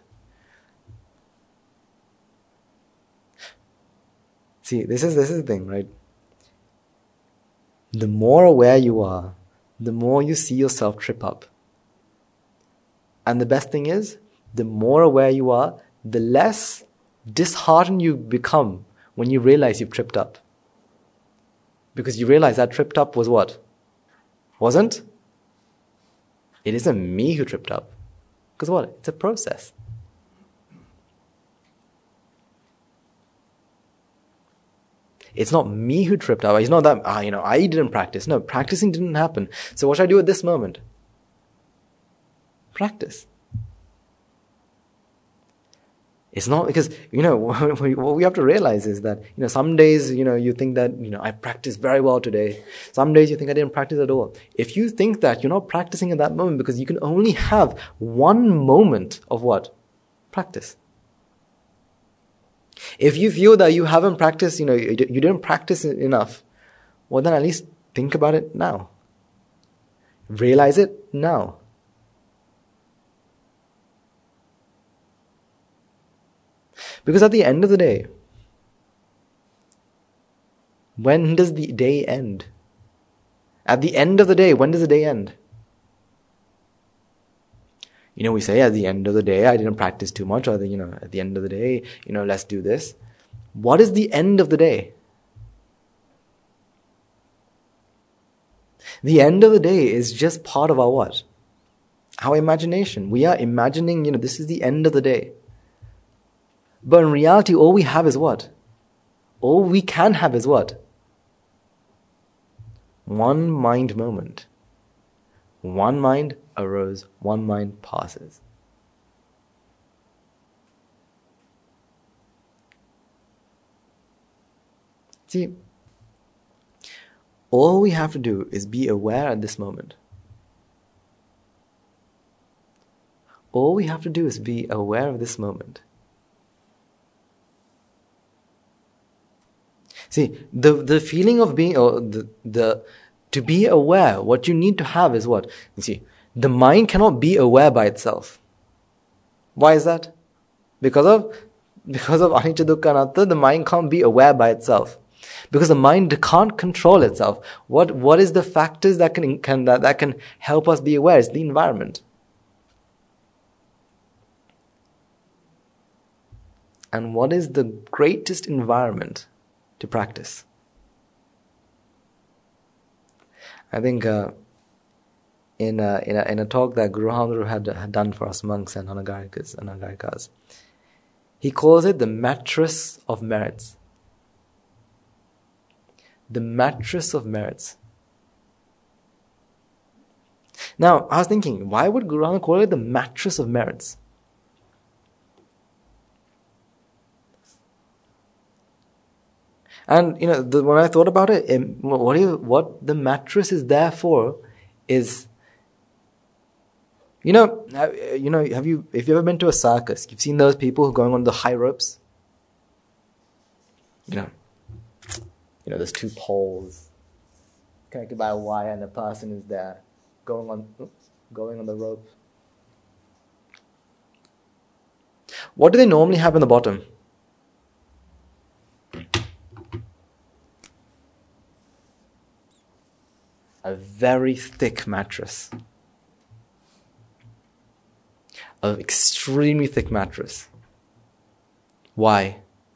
See, this is, this is the thing, right? The more aware you are, the more you see yourself trip up. And the best thing is, the more aware you are, the less disheartened you become when you realize you've tripped up. Because you realize that tripped up was what? Wasn't? It isn't me who tripped up. Because what? It's a process. It's not me who tripped up. It's not that, ah, you know, I didn't practice. No, practicing didn't happen. So what should I do at this moment? Practice. It's not because, you know, what we have to realize is that, you know, some days, you know, you think that, you know, I practiced very well today. Some days you think I didn't practice at all. If you think that, you're not practicing at that moment because you can only have one moment of what? Practice. If you feel that you haven't practiced, you know, you didn't practice enough, well then at least think about it now. Realize it now. Because at the end of the day, when does the day end? At the end of the day, when does the day end? You know, we say at the end of the day, I didn't practice too much, or, the, you know, at the end of the day, you know, let's do this. What is the end of the day? The end of the day is just part of our what? Our imagination. We are imagining, you know, this is the end of the day. But in reality, all we have is what? All we can have is what? One mind moment. One mind arose, one mind passes. See, all we have to do is be aware at this moment. All we have to do is be aware of this moment. See, the, the feeling of being, or the, the, to be aware, what you need to have is what? You see, the mind cannot be aware by itself. Why is that? Because of, because of anicca dukkha anatta, the mind can't be aware by itself. Because the mind can't control itself. What, what is the factors that can, can, that, that can help us be aware? It's the environment. And what is the greatest environment to practice? I think uh, in, a, in, a, in a talk that Guru Hamdru had, had done for us monks and Anagarikas, Anagarikas, he calls it the mattress of merits. The mattress of merits. Now, I was thinking, why would Guru Hamdru call it the mattress of merits? And, you know, the, when I thought about it, what, you, what the mattress is there for is, you know, you know, have you, if you've ever been to a circus, you've seen those people who are going on the high ropes? You know, you know, there's two poles connected by a wire and a person is there going on, oops, going on the rope. What do they normally have in the bottom? A very thick mattress. An extremely thick mattress. Why?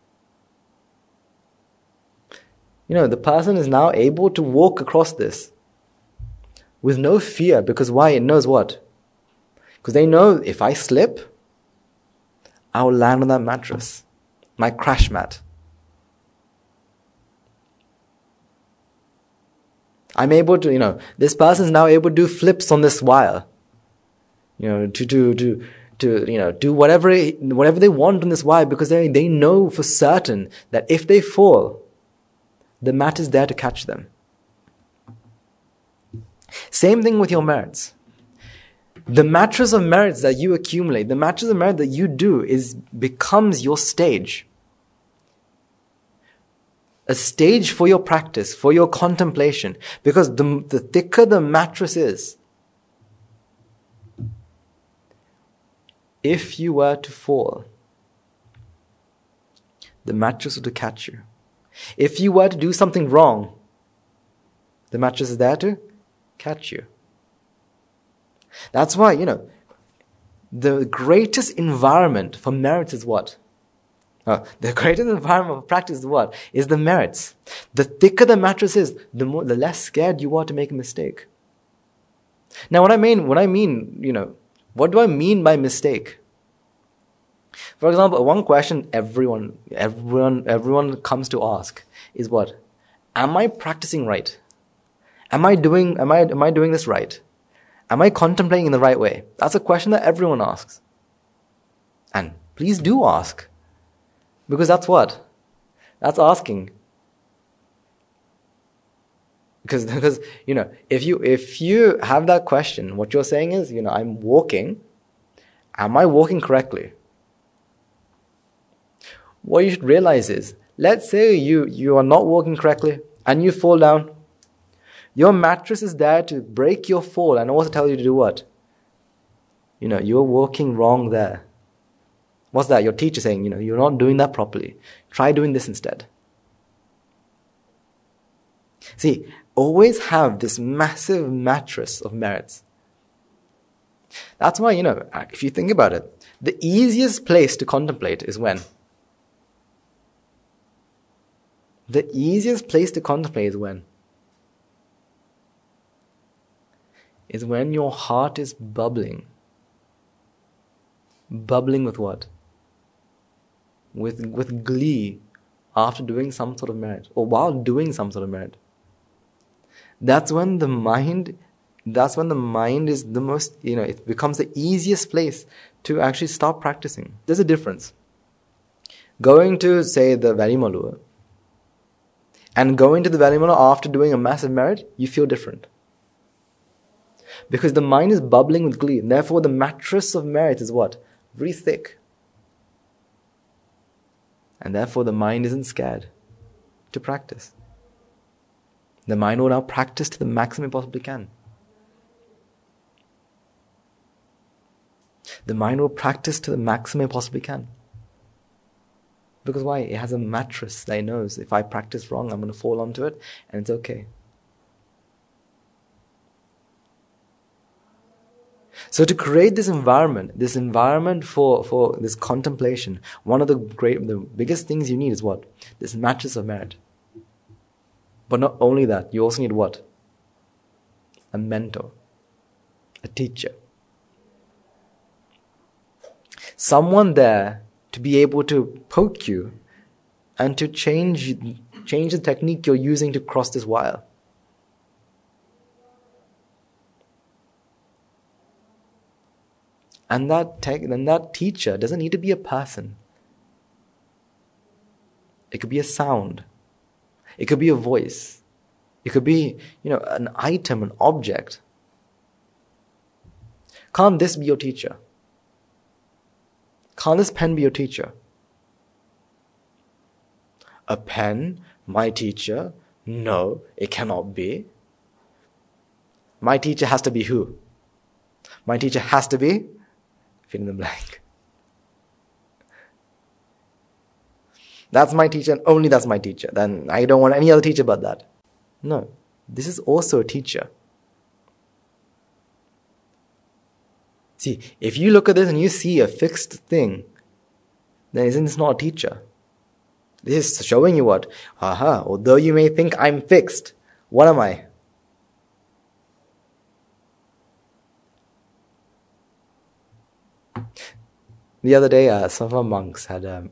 You know, the person is now able to walk across this with no fear, because why? It knows what? Because they know if I slip, I will land on that mattress, my crash mat. I'm able to, you know, this person is now able to do flips on this wire. You know, to, to, to, to, you know, do whatever, whatever they want on this wire, because they, they know for certain that if they fall, the mat is there to catch them. Same thing with your merits. The mattress of merits that you accumulate, the mattress of merit that you do is, becomes your stage. A stage for your practice, for your contemplation. Because the, the thicker the mattress is, if you were to fall, the mattress would catch you. If you were to do something wrong, the mattress is there to catch you. That's why, you know, the greatest environment for merits is what? Uh, the greatest environment of practice is what? Is the merits. The thicker the mattress is, the more, the less scared you are to make a mistake. Now, what I mean, what I mean, you know, what do I mean by mistake? For example, one question everyone, everyone, everyone comes to ask is what? Am I practicing right? Am I doing, am I, am I doing this right? Am I contemplating in the right way? That's a question that everyone asks. And please do ask. Because that's what? That's asking. Because, because, you know, if you, if you have that question, what you're saying is, you know, I'm walking. Am I walking correctly? What you should realize is, let's say you, you are not walking correctly and you fall down. Your mattress is there to break your fall and also tell you to do what? You know, you're working wrong there. What's that? Your teacher saying, you know, you're not doing that properly. Try doing this instead. See, always have this massive mattress of merits. That's why, you know, if you think about it, the easiest place to contemplate is when? The easiest place to contemplate is when? Is when your heart is bubbling. Bubbling with what? With, with glee after doing some sort of merit, or while doing some sort of merit. That's when the mind, that's when the mind is the most, you know, it becomes the easiest place to actually start practicing. There's a difference. Going to, say, the Varimalua, and going to the Varimalua after doing a massive merit, you feel different. Because the mind is bubbling with glee, and therefore the mattress of merit is what? Very thick. And therefore the mind isn't scared to practice. The mind will now practice to the maximum it possibly can. The mind will practice to the maximum it possibly can. Because why? It has a mattress that it knows if I practice wrong, I'm going to fall onto it, and it's okay. So to create this environment, this environment for, for this contemplation, one of the great, the biggest things you need is what? This mattress of merit. But not only that, you also need what? A mentor, a teacher. Someone there to be able to poke you and to change, change the technique you're using to cross this wire. And that tech, and that teacher doesn't need to be a person. It could be a sound. It could be a voice. It could be, you know, an item, an object. Can't this be your teacher? Can't this pen be your teacher? A pen, my teacher? No, it cannot be. My teacher has to be who? My teacher has to be? Fill in the blank. That's my teacher and only that's my teacher. Then I don't want any other teacher but that. No, this is also a teacher. See, if you look at this and you see a fixed thing, then isn't this not a teacher? This is showing you what? Aha, although you may think I'm fixed, what am I? The other day, uh, some of our monks had um,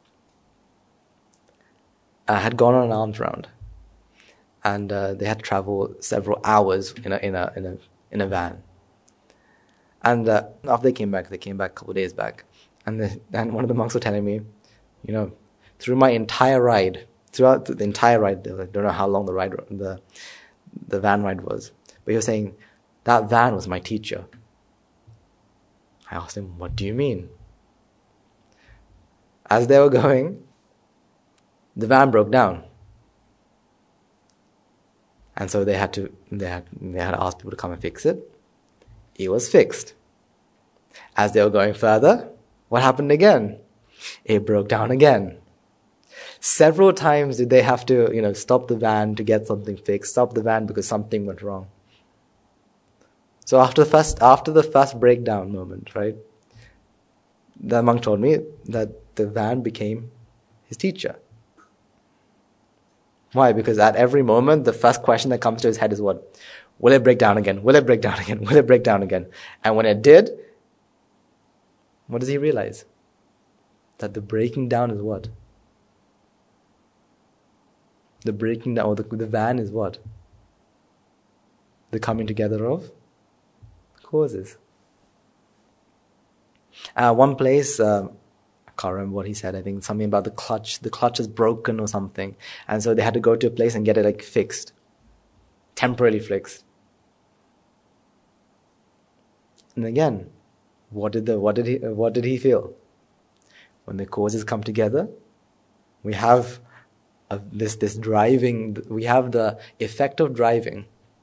uh, had gone on an alms round, and uh, they had to travel several hours in a in a in a in a van. And uh, after they came back, they came back a couple of days back, and the, and one of the monks was telling me, you know, through my entire ride, throughout the entire ride, I don't know how long the ride the the van ride was, but he was saying that van was my teacher. I asked him, what do you mean? As they were going, the van broke down. And so they had to they had they had asked people to come and fix it. It was fixed. As they were going further, what happened again? It broke down again. Several times did they have to, you know, stop the van to get something fixed, stop the van because something went wrong. So after the first after the first breakdown moment, right, the monk told me that the van became his teacher. Why? Because at every moment, the first question that comes to his head is what? Will it break down again? Will it break down again? Will it break down again? And when it did, what does he realize? That the breaking down is what? The breaking down, or the, the van is what? The coming together of causes. Uh, one place, uh, I can't remember what he said, I think something about the clutch, the clutch is broken or something. And so they had to go to a place and get it like fixed. Temporarily fixed. And again, what did the what did he what did he feel? When the causes come together, we have a, this this driving, we have the effect of driving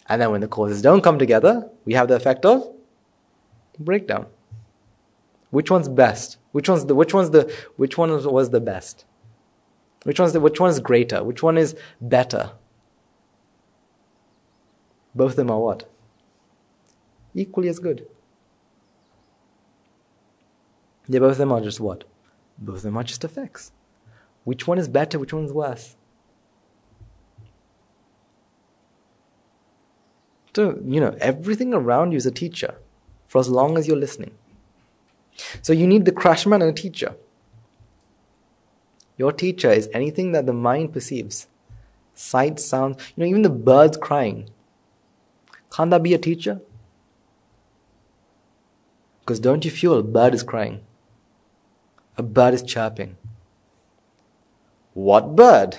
And then when the causes don't come together, we have the effect of breakdown. Which one's best? Which one's the which one's the which one was the best? Which one's the which one is greater? Which one is better? Both of them are what? Equally as good. Yeah, both of them are just what? Both of them are just effects. Which one is better? Which one's worse? So, you know, everything around you is a teacher for as long as you're listening. So you need the crashman and a teacher. Your teacher is anything that the mind perceives. Sight, sound, you know, even the birds crying. Can't that be a teacher? Because don't you feel a bird is crying? A bird is chirping. What bird?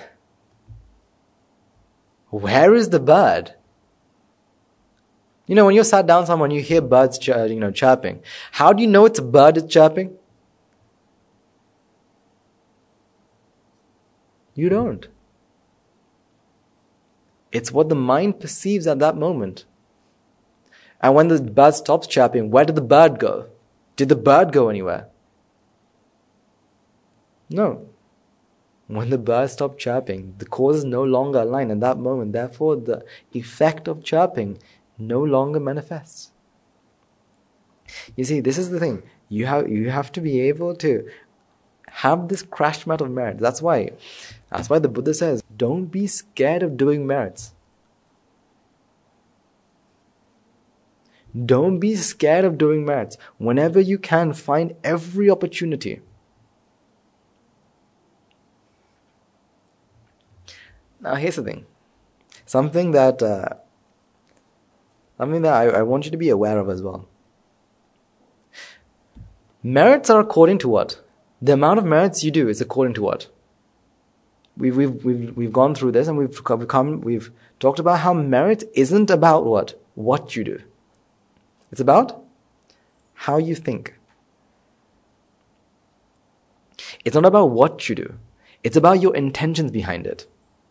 Where is the bird? You know, when you're sat down somewhere and you hear birds chir- you know, chirping, how do you know it's a bird that's chirping? You don't. It's what the mind perceives at that moment. And when the bird stops chirping, where did the bird go? Did the bird go anywhere? No. When the bird stopped chirping, the cause is no longer aligned at that moment. Therefore, the effect of chirping no longer manifests. You see, this is the thing. You have you have to be able to have this crash mat of merit. That's why, that's why the Buddha says, don't be scared of doing merits. Don't be scared of doing merits. Whenever you can, find every opportunity. Now, here's the thing. Something that uh, something that I, I want you to be aware of as well. Merits are according to what? The amount of merits you do is according to what? We've we've we've we've gone through this and we've come we've talked about how merit isn't about what? What you do. It's about how you think. It's not about what you do. It's about your intentions behind it.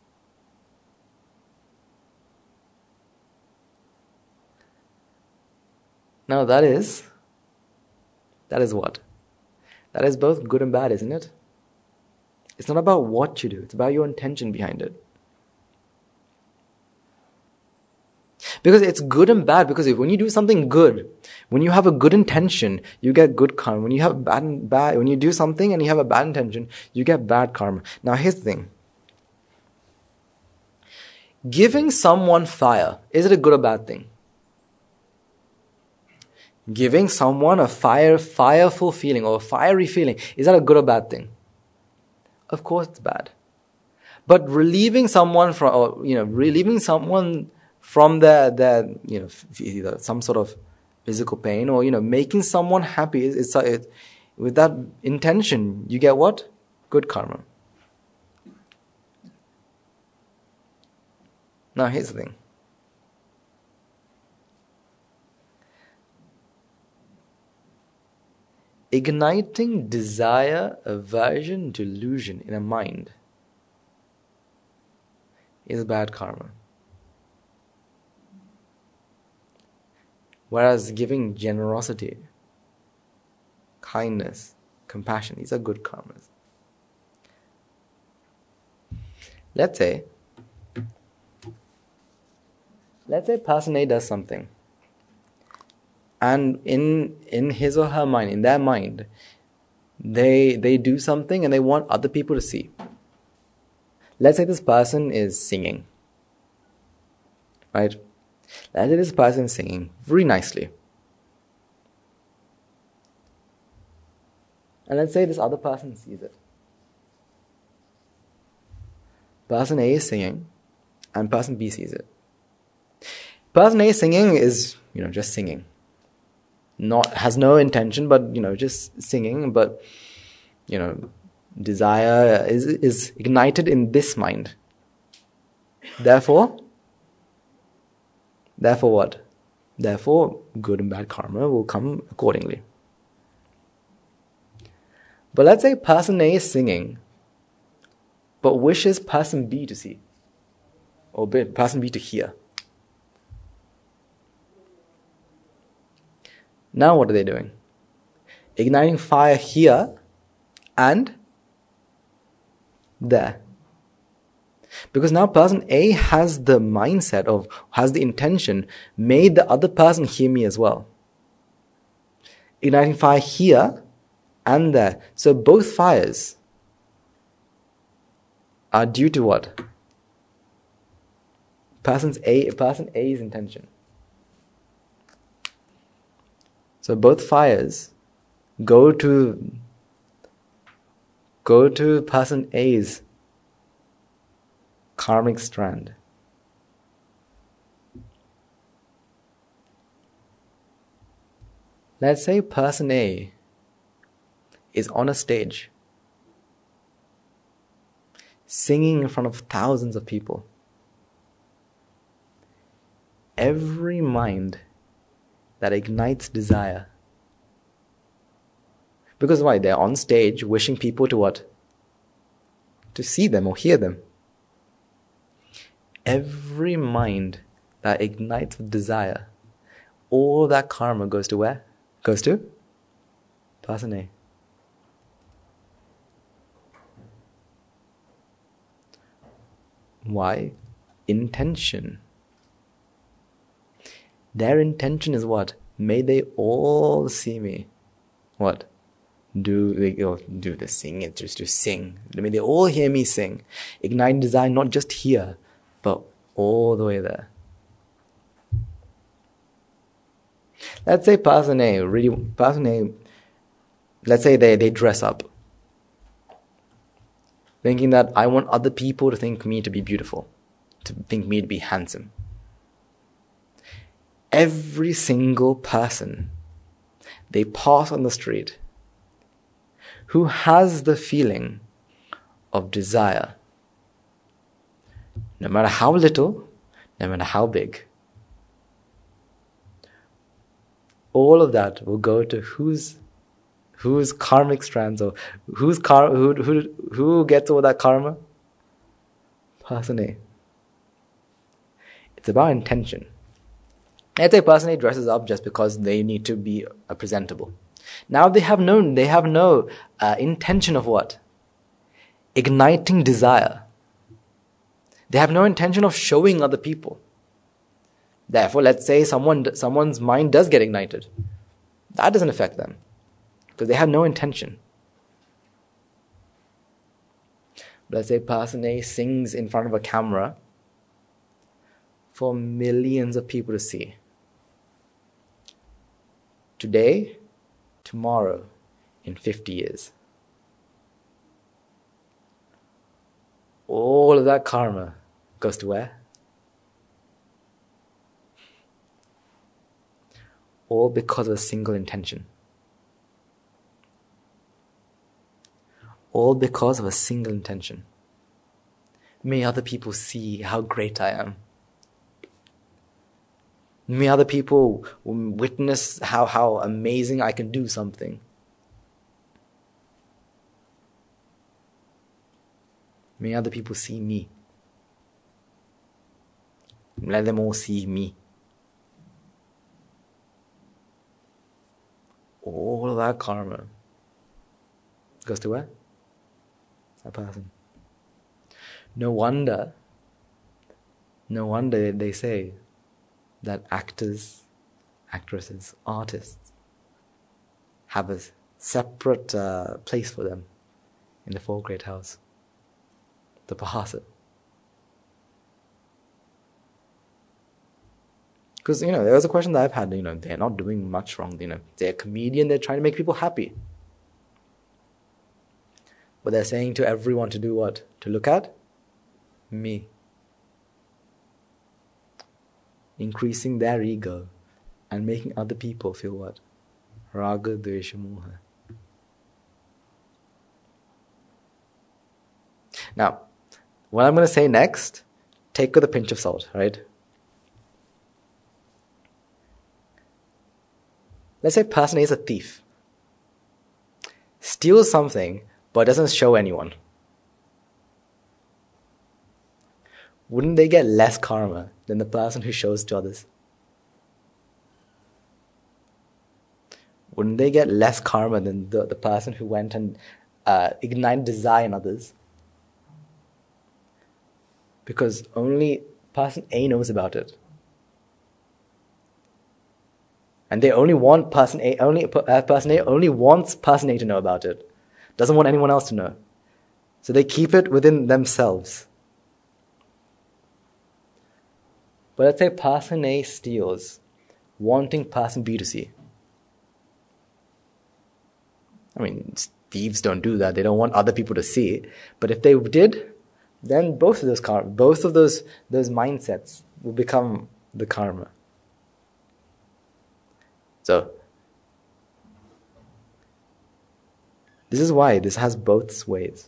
Now that is, that is what? That is both good and bad, isn't it? It's not about what you do. It's about your intention behind it. Because it's good and bad, because if, when you do something good, when you have a good intention, you get good karma. When you have bad, bad, when you do something and you have a bad intention, you get bad karma. Now here's the thing. Giving someone fire, is it a good or bad thing? Giving someone a fire, fireful feeling or a fiery feeling, is that a good or bad thing? Of course it's bad. But relieving someone from, or, you know, relieving someone from their, their, you know, either some sort of physical pain or, you know, making someone happy, is, is, it, with that intention, you get what? Good karma. Now here's the thing. Igniting desire, aversion, delusion in a mind is bad karma. Whereas giving generosity, kindness, compassion, these are good karmas. Let's say, let's say person A does something. And in in his or her mind, in their mind, they they do something and they want other people to see. Let's say this person is singing. Right? Let's say this person is singing very nicely. And let's say this other person sees it. Person A is singing and person B sees it. Person A singing is, you know, just singing. Not has no intention, but you know, just singing. But you know, desire is is ignited in this mind. Therefore, therefore what? Therefore, good and bad karma will come accordingly. But let's say person A is singing, but wishes person B to see, or person B to hear. Now what are they doing? Igniting fire here and there. Because now person A has the mindset of, has the intention, may the other person hear me as well. Igniting fire here and there. So both fires are due to what? Person's A, person A's intention. So both fires go to go to person A's karmic strand. Let's say person A is on a stage singing in front of thousands of people. Every mind that ignites desire. Because why? They're on stage wishing people to what? To see them or hear them. Every mind that ignites with desire, all that karma goes to where? Goes to person A. Why? Intention. Their intention is what? May they all see me. What? Do they oh, do the sing? It's just to sing. May they all hear me sing. Igniting desire not just here, but all the way there. Let's say person A, really, person A, let's say they, they dress up. Thinking that I want other people to think me to be beautiful, to think me to be handsome. Every single person they pass on the street who has the feeling of desire, no matter how little, no matter how big, all of that will go to whose whose karmic strands, or whose car who who who gets all that karma? Person A. It's about intention. Let's say person A dresses up just because they need to be uh, presentable. Now they have no they have no uh, intention of what? Igniting desire. They have no intention of showing other people. Therefore, let's say someone someone's mind does get ignited. That doesn't affect them, because they have no intention. Let's say person A sings in front of a camera for millions of people to see. Today, tomorrow, in fifty years. All of that karma goes to where? All because of a single intention. All because of a single intention. May other people see how great I am. May other people witness how, how amazing I can do something. May other people see me. Let them all see me. All of that karma goes to where? That person. No wonder, no wonder they say that actors, actresses, artists have a separate uh, place for them in the four great house, the Bahasa. Because, you know, there was a question that I've had, you know, they're not doing much wrong, you know, they're a comedian, they're trying to make people happy. But they're saying to everyone to do what? To look at me. Increasing their ego and making other people feel what? Raga, Dvesha, Moha. Now, what I'm going to say next, take with a pinch of salt, right? Let's say a person is a thief. Steals something, but doesn't show anyone. Wouldn't they get less karma than the person who shows to others? Wouldn't they get less karma than the, the person who went and uh, ignited desire in others? Because only person A knows about it. And they only want person A, only uh, person A only wants person A to know about it. Doesn't want anyone else to know. So they keep it within themselves. But let's say person A steals, wanting person B to see. I mean, thieves don't do that. They don't want other people to see it. But if they did, then both of those karma, both of those those mindsets will become the karma. So this is why this has both ways.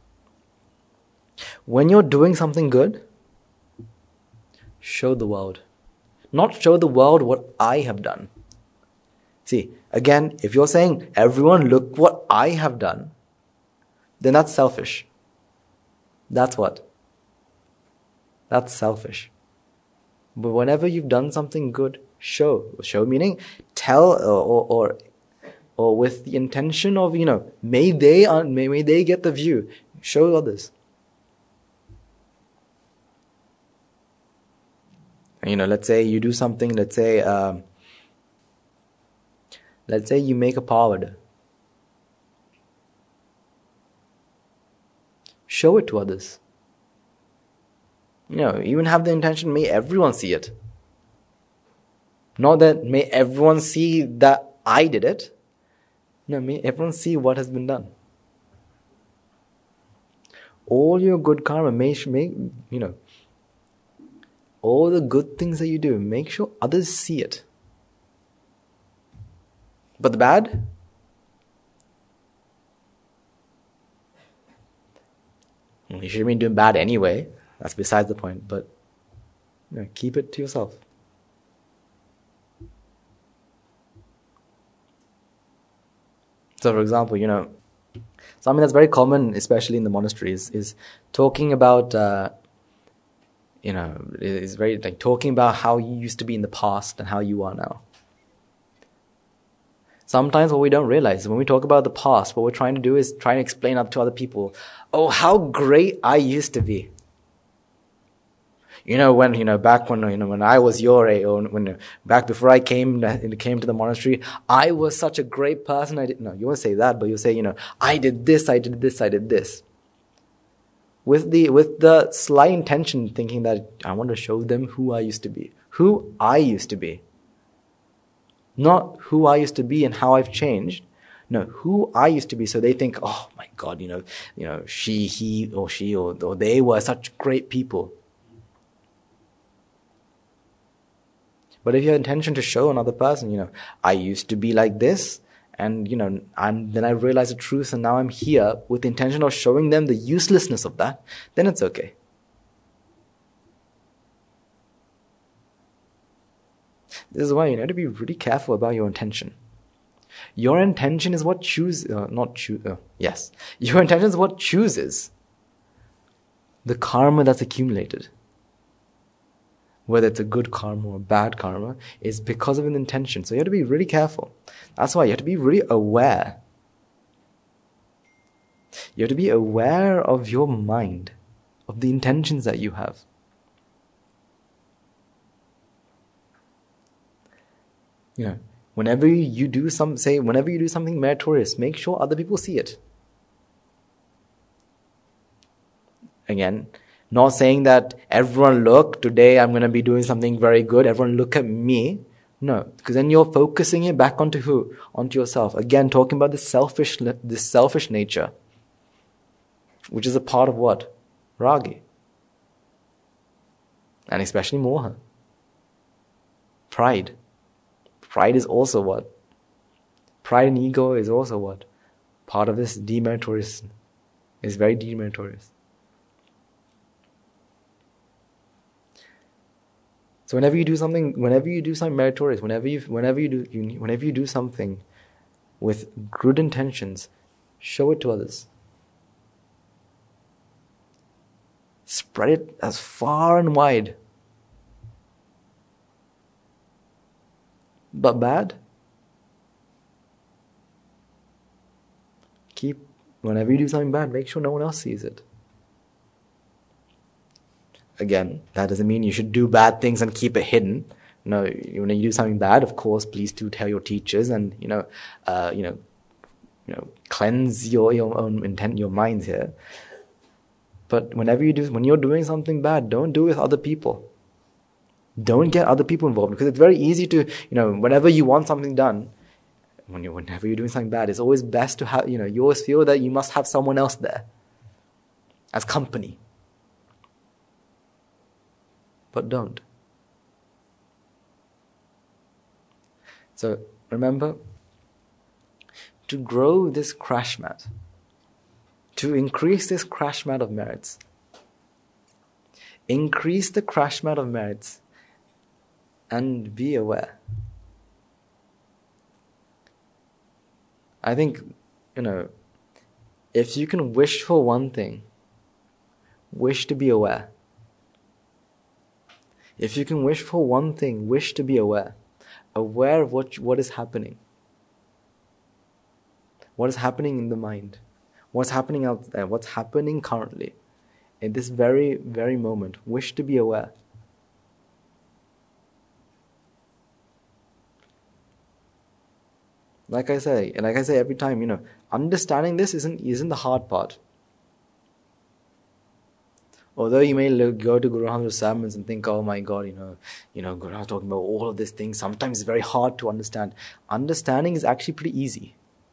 When you're doing something good, show the world. Not show the world what I have done. See, again, if you're saying, everyone look what I have done, then that's selfish. That's what? That's selfish. But whenever you've done something good, show. Show meaning tell or, or, or, or with the intention of, you know, may they, may, may they get the view. Show others. You know, let's say you do something, let's say, um, let's say you make a pavada. Show it to others. You know, even have the intention, may everyone see it. Not that may everyone see that I did it. No, may everyone see what has been done. All your good karma, make, make you know, all the good things that you do, make sure others see it. But the bad? Well, you shouldn't be doing bad anyway. That's besides the point. But you know, keep it to yourself. So, for example, you know, something that's very common, especially in the monasteries, is talking about, uh, you know, is very like talking about how you used to be in the past and how you are now. Sometimes what we don't realize is when we talk about the past, what we're trying to do is trying to explain up to other people, oh, how great I used to be. You know, when, you know, back when, you know, when I was your age, or when, back before I came, came to the monastery, I was such a great person. I didn't, no, you won't say that, but you'll say, you know, I did this, I did this, I did this. With the, with the slight intention, thinking that I want to show them who I used to be, who I used to be. Not who I used to be and how I've changed. No, who I used to be. So they think, oh my God, you know, you know, she, he, or she, or, or they were such great people. But if you have intention to show another person, you know, I used to be like this, and you know, I'm, then I realized the truth, and now I'm here with the intention of showing them the uselessness of that, then it's okay. This is why you need to be really careful about your intention. Your intention is what chooses, uh, not choose, uh, yes. Your intention is what chooses the karma that's accumulated. Whether it's a good karma or bad karma, is because of an intention. So you have to be really careful. That's why you have to be really aware. You have to be aware of your mind, of the intentions that you have. You know, whenever you do some, say, whenever you do something meritorious, make sure other people see it. Again, not saying that everyone look, today I'm going to be doing something very good, everyone look at me. No, because then you're focusing it back onto who? Onto yourself. Again, talking about this selfish, this selfish nature, which is a part of what? Ragi. And especially moha. Pride. Pride is also what? Pride and ego is also what? Part of this demeritorious. Is very demeritorious. So whenever you do something, whenever you do something meritorious, whenever you, whenever you do, you, whenever you do something with good intentions, show it to others. Spread it as far and wide. But bad? Keep, whenever you do something bad, make sure no one else sees it. Again, that doesn't mean you should do bad things and keep it hidden. No, when you do something bad, of course, please do tell your teachers and, you know, uh, you know, you know, cleanse your, your own intent, your minds here. But whenever you do, when you're doing something bad, don't do it with other people. Don't get other people involved, because it's very easy to, you know, whenever you want something done, when you, whenever you're doing something bad, it's always best to have, you know, you always feel that you must have someone else there as company. But don't. So remember, to grow this crash mat, to increase this crash mat of merits, increase the crash mat of merits, and be aware. I think, you know, if you can wish for one thing, wish to be aware. If you can wish for one thing, wish to be aware. Aware of what, what is happening. What is happening in the mind. What's happening out there. What's happening currently. In this very, very moment. Wish to be aware. Like I say, and like I say every time, you know, understanding this isn't, isn't the hard part. Although you may look, go to Guru Ramdas sermons and think, oh my God, you know, you know, Guru Ramdas talking about all of these things. Sometimes it's very hard to understand. Understanding is actually pretty easy.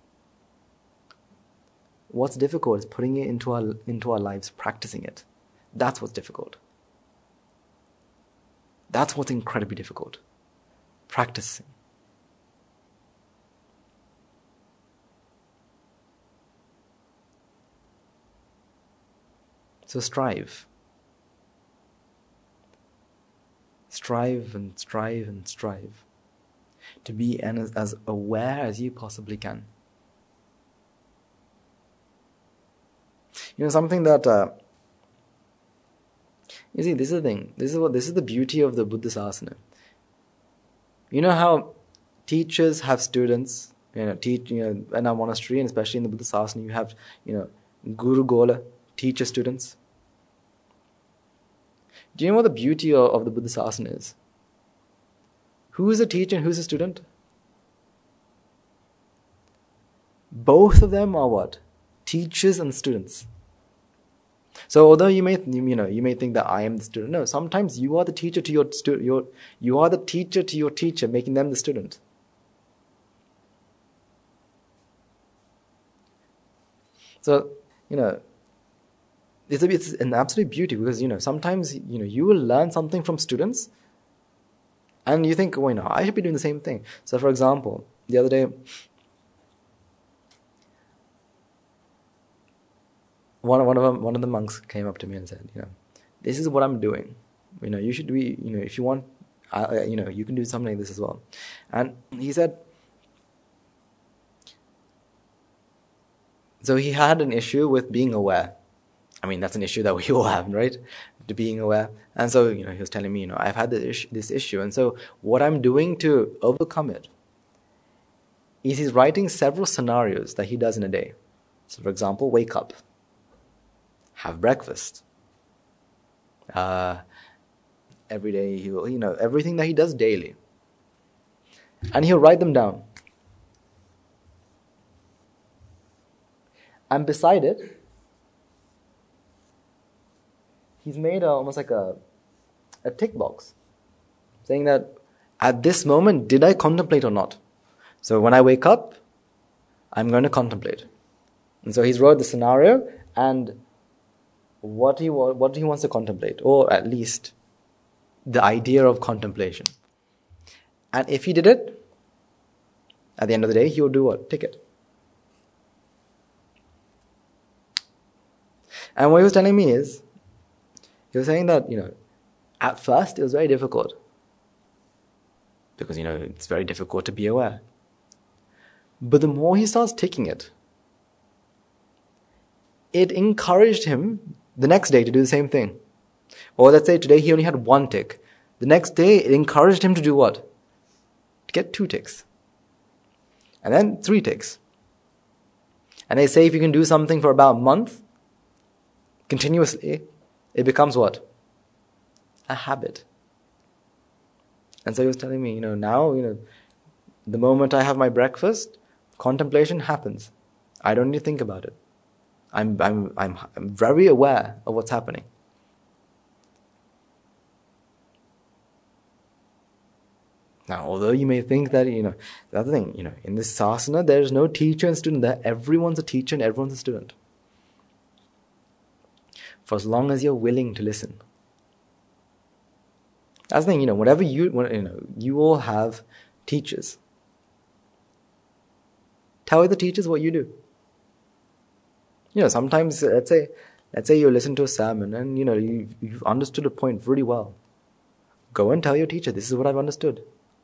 What's difficult is putting it into our into our lives, practicing it. That's what's difficult. That's what's incredibly difficult. Practicing. So strive. Strive and strive and strive to be as, as aware as you possibly can. You know, something that, uh, you see, this is the thing. This is what, this is the beauty of the Buddha Sasana. You know how teachers have students, you know, teach, you know, in our monastery, and especially in the Buddha Sasana, you have, you know, Guru Gola, teacher students. Do you know what the beauty of, of the Buddha Sasana is? Who is a teacher and who is a student? Both of them are what? Teachers and students. So although you may, you know, you may think that I am the student, no, sometimes you are the teacher to your student, your, you are the teacher to your teacher, making them the student. So, you know, it's, a, it's an absolute beauty, because, you know, sometimes, you know, you will learn something from students and you think, well, you know, I should be doing the same thing. So for example, the other day, One one of them, one of the monks came up to me and said, you know, this is what I'm doing. You know, you should be, you know, if you want, uh, you know, you can do something like this as well. And he said, so he had an issue with being aware. I mean, that's an issue that we all have, right? To being aware. And so, you know, he was telling me, you know, I've had this issue, this issue. And so what I'm doing to overcome it is he's writing several scenarios that he does in a day. So for example, wake up. Have breakfast. Uh, every day he will, you know, everything that he does daily. And he'll write them down. And beside it, he's made a, almost like a, a tick box, saying that at this moment, did I contemplate or not? So when I wake up, I'm going to contemplate. And so he's wrote the scenario and what he what he wants to contemplate, or at least the idea of contemplation. And if he did it, at the end of the day, he will do what? Tick it. And what he was telling me is, he was saying that, you know, at first it was very difficult. Because, you know, it's very difficult to be aware. But the more he starts ticking it, it encouraged him the next day to do the same thing. Or let's say today he only had one tick. The next day it encouraged him to do what? To get two ticks. And then three ticks. And they say if you can do something for about a month, continuously, it becomes what? A habit. And so he was telling me, you know, now, you know, the moment I have my breakfast, contemplation happens. I don't need to think about it. I'm, I'm, I'm, I'm very aware of what's happening. Now, although you may think that, you know, the other thing, you know, in this sasana, there is no teacher and student there. Everyone's a teacher and everyone's a student. For as long as you're willing to listen. That's the thing, you know, whatever you, you know, you all have teachers. Tell the teachers what you do. You know, sometimes, let's say, let's say you listen to a sermon and, you know, you, you've understood a point really well. Go and tell your teacher, this is what I've understood.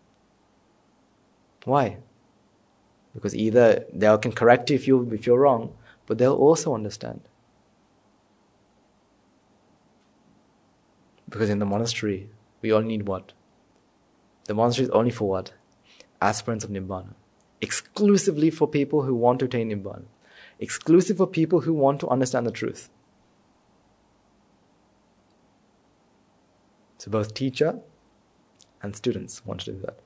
Why? Because either they can correct you if, you if you're wrong, but they'll also understand. Because in the monastery, we all need what? The monastery is only for what? Aspirants of Nibbana. Exclusively for people who want to attain Nibbana. Exclusive for people who want to understand the truth. So both teacher and students want to do that.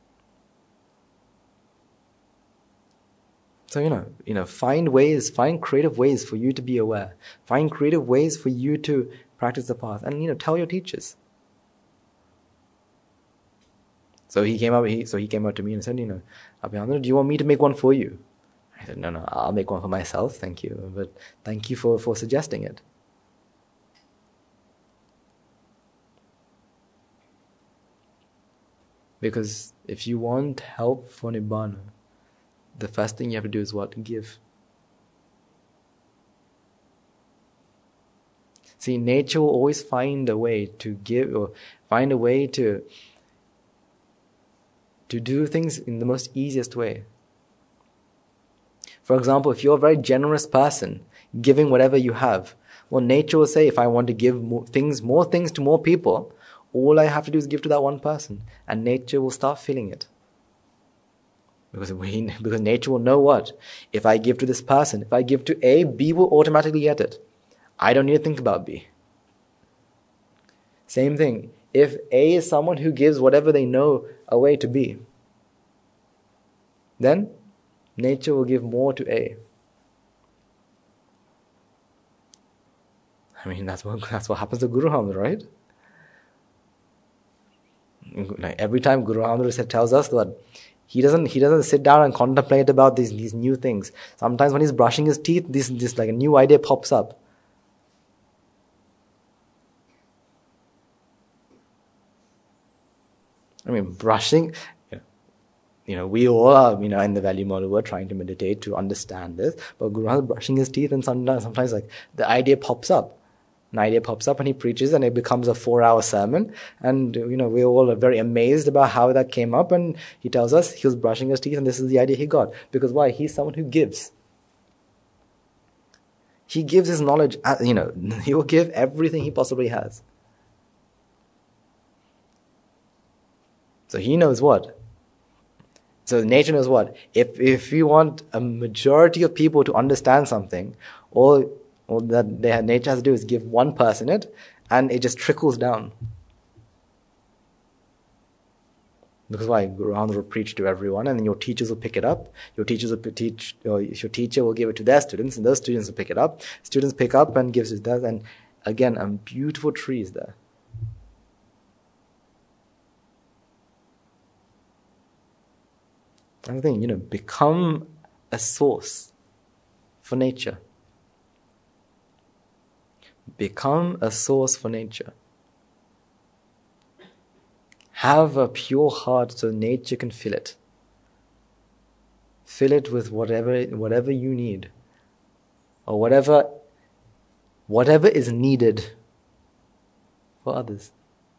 So, you know, you know, find ways, find creative ways for you to be aware. Find creative ways for you to practice the path. And, you know, tell your teachers. So he came up, he, so he came up to me and said, you know, Abhinandana, do you want me to make one for you? I said, no, no, I'll make one for myself, thank you. But thank you for, for suggesting it. Because if you want help for Nibbana, the first thing you have to do is what? Give. See, nature will always find a way to give, or find a way to, to do things in the most easiest way. For example, if you're a very generous person, giving whatever you have, well, nature will say, if I want to give more things, more things to more people, all I have to do is give to that one person, and nature will start feeling it. Because, we, because nature will know what? If I give to this person, if I give to A, B will automatically get it. I don't need to think about B. Same thing. If A is someone who gives whatever they know away to B, then nature will give more to A. I mean, that's what, that's what happens to Guru Hamdra, right? Like every time Guru Hamdra tells us that He doesn't he doesn't sit down and contemplate about these, these new things. Sometimes when he's brushing his teeth, this, this like a new idea pops up. I mean, brushing, you know, we all are, you know, in the value model, we're trying to meditate to understand this. But Guru is brushing his teeth and sometimes, sometimes like the idea pops up. An idea pops up and he preaches and it becomes a four-hour sermon. And, you know, we all are very amazed about how that came up. And he tells us he was brushing his teeth and this is the idea he got. Because why? He's someone who gives. He gives his knowledge, you know, he will give everything he possibly has. So he knows what? So nature knows what? If, if you want a majority of people to understand something, all All that they, nature has to do is give one person it, and it just trickles down. Because why? Guru Hamdra will preach to everyone, and then your teachers will pick it up. Your teachers will teach, or your teacher will give it to their students, and those students will pick it up. Students pick up and gives it to them, and again, a beautiful tree is there. Another thing, you know, become a source for nature. Become a source for nature. Have a pure heart so nature can fill it. Fill it with whatever whatever you need. Or whatever whatever is needed for others.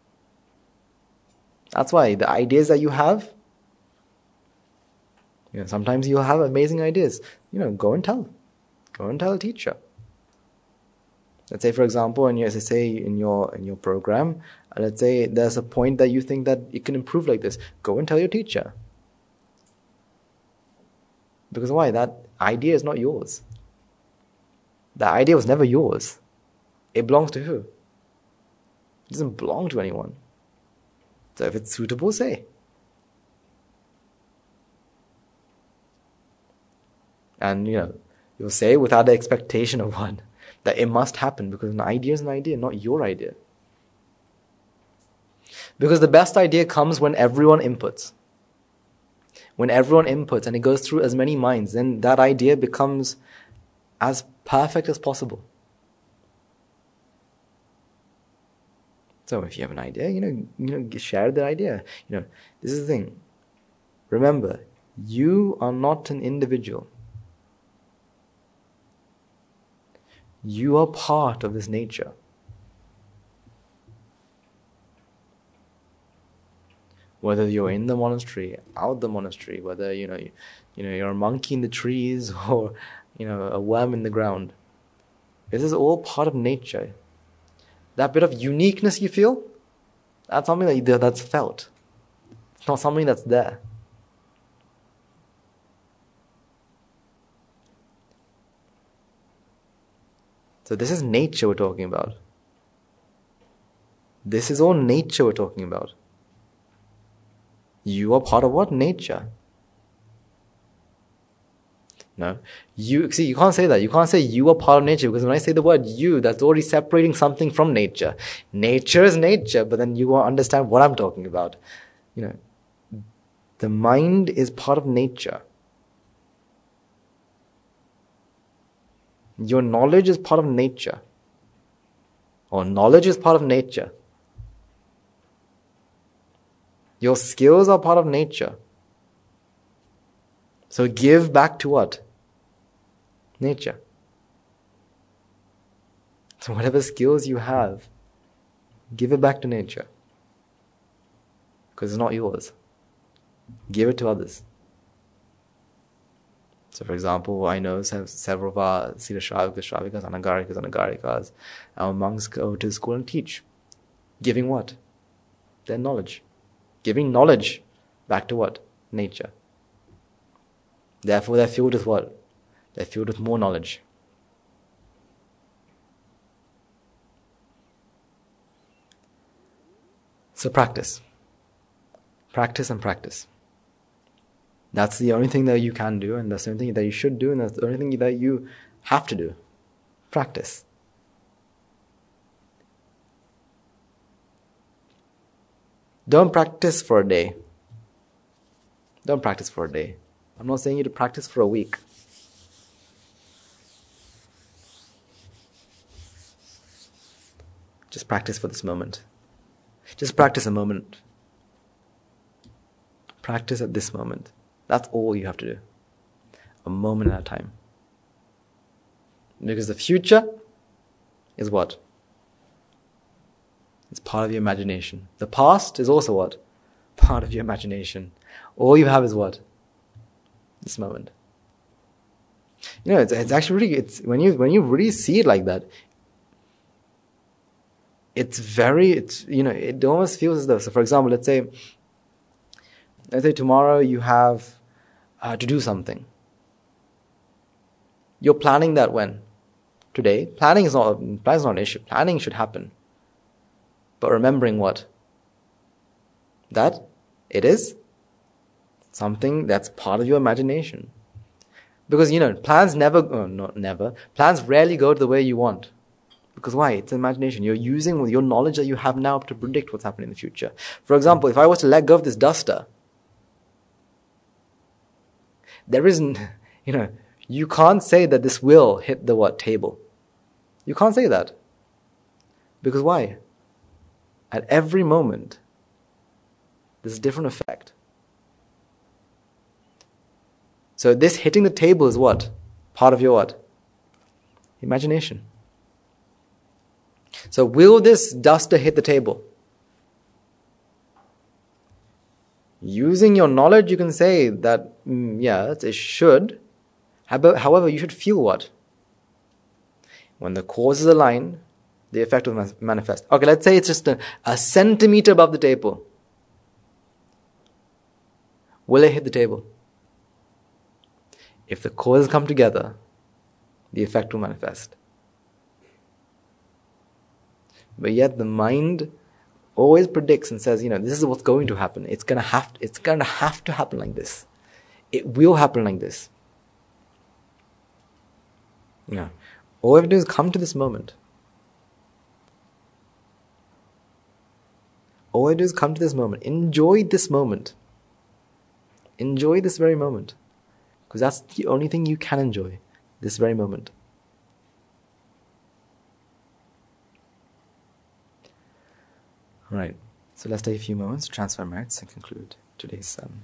That's why the ideas that you have, you know, sometimes you'll have amazing ideas. You know, go and tell. Go and tell a teacher. Let's say, for example, in your, as I say, in your in your program, uh, let's say there's a point that you think that it can improve like this. Go and tell your teacher. Because why? That idea is not yours. The idea was never yours. It belongs to who? It doesn't belong to anyone. So if it's suitable, say. And, you know, you'll say without the expectation of what? That it must happen, because an idea is an idea, not your idea. Because the best idea comes when everyone inputs. When everyone inputs and it goes through as many minds, then that idea becomes as perfect as possible. So if you have an idea, you know, you know, share the idea. You know, this is the thing. Remember, you are not an individual. You are part of this nature. Whether you're in the monastery, out the monastery, whether you know, you, you know, you're a monkey in the trees or you know, a worm in the ground. This is all part of nature. That bit of uniqueness you feel, that's something that you, that's felt. It's not something that's there. So this is nature we're talking about. This is all nature we're talking about. You are part of what? Nature. No. You see, you can't say that. You can't say you are part of nature, because when I say the word you, that's already separating something from nature. Nature is nature, but then you won't understand what I'm talking about. You know, the mind is part of nature. Your knowledge is part of nature. Or knowledge is part of nature. Your skills are part of nature. So give back to what? Nature. So whatever skills you have, give it back to nature. Because it's not yours. Give it to others. So for example, I know several of our Sila Shravikas, Shravikas, Anagarikas, Anagarikas, our monks go to school and teach. Giving what? Their knowledge. Giving knowledge back to what? Nature. Therefore, they're filled with what? They're filled with more knowledge. So practice. Practice and practice. That's the only thing that you can do, and that's the only thing that you should do, and that's the only thing that you have to do. Practice. Don't practice for a day. Don't practice for a day. I'm not saying you to practice for a week. Just practice for this moment. Just practice a moment. Practice at this moment. That's all you have to do. A moment at a time. Because the future is what? It's part of your imagination. The past is also what? Part of your imagination. All you have is what? This moment. You know, it's, it's actually really, it's, when you, when you really see it like that, it's very, it's, you know, it almost feels as though, so for example, let's say, let's say tomorrow you have uh, to do something. You're planning that when? Today. Planning is not, planning is not an issue. Planning should happen. But remembering what? That it is something that's part of your imagination. Because, you know, plans never, oh, not never, plans rarely go the way you want. Because why? It's imagination. You're using your knowledge that you have now to predict what's happening in the future. For example, if I was to let go of this duster, there isn't, you know, you can't say that this will hit the what? Table. You can't say that. Because why? At every moment, there's a different effect. So this hitting the table is what? Part of your what? Imagination. So will this duster hit the table? Using your knowledge, you can say that, mm, yeah, it should. However, you should feel what? When the causes align, the effect will manifest. Okay, let's say it's just a, a centimeter above the table. Will it hit the table? If the causes come together, the effect will manifest. But yet the mind always predicts and says, you know, this is what's going to happen. It's gonna have to, it's gonna have to happen like this. It will happen like this. You know, all we have to do is come to this moment. All we have to do is come to this moment. Enjoy this moment. Enjoy this very moment. Because that's the only thing you can enjoy. This very moment. Right. So let's take a few moments to transfer merits and conclude today's um,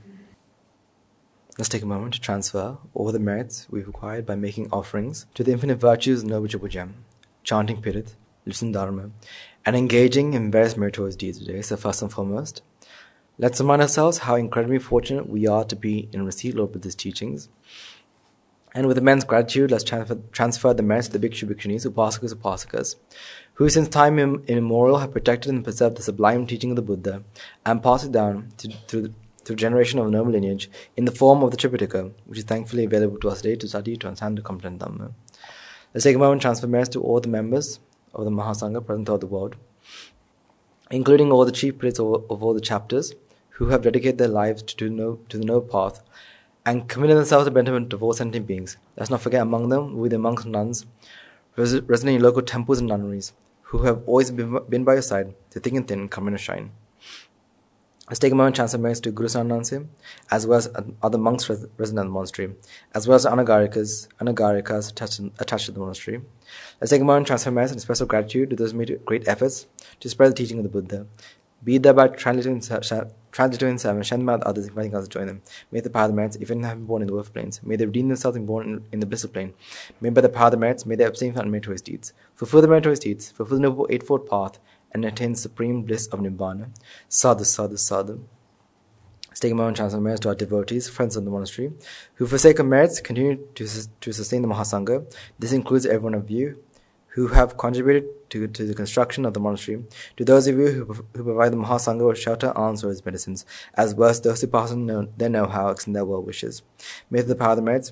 Let's take a moment to transfer all the merits we've acquired by making offerings to the infinite virtues of Noble Triple Gem, chanting Pirit, listening Dharma, and engaging in various meritorious deeds today. So first and foremost, let's remind ourselves how incredibly fortunate we are to be in receipt Lord Buddha's teachings. And with immense gratitude, let's transfer, transfer the merits to the Bhikshu, Bhikshunis, Upasakas, Upasakas, who since time immemorial have protected and preserved the sublime teaching of the Buddha and passed it down to, through the through generation of noble lineage in the form of the Tripitaka, which is thankfully available to us today to study, to understand, to comprehend Dhamma. Let's take a moment to transfer merits to all the members of the Mahasangha present throughout the world, including all the chief priests of, of all the chapters who have dedicated their lives to, to, know, to the noble path and committed themselves to betterment of all sentient beings. Let's not forget among them will be the monks and nuns res- residing in local temples and nunneries who have always been, been by your side to thick and thin, come and shine. Let's take a moment to transfer merits to Guru Saranansi, as well as other monks res- resident in the monastery, as well as Anagarikas, Anagarikas attached, attached to the monastery. Let's take a moment to transfer merits and special gratitude to those who made great efforts to spread the teaching of the Buddha, be it thereby translating in seven, sharing them out to others, inviting others to join them. May the power of the merits, if any have been born in the world planes, may they redeem themselves and born in, in the blissful plane. May by the power of the merits, may they abstain from unmeritorious deeds, fulfill the meritorious deeds, fulfill the noble eightfold path, and attain supreme bliss of Nibbana. Sadhu, sadhu, sadhu. Let's take a moment to transfer merits to our devotees, friends of the monastery, who for sake of merits continue to, to sustain the Mahasangha. This includes every one of you who have contributed to, to the construction of the monastery, to those of you who, who provide the Mahasangha with shelter, alms, or medicines, as well as those who pass on know, their know-how, extend their well wishes. May the power of the merits,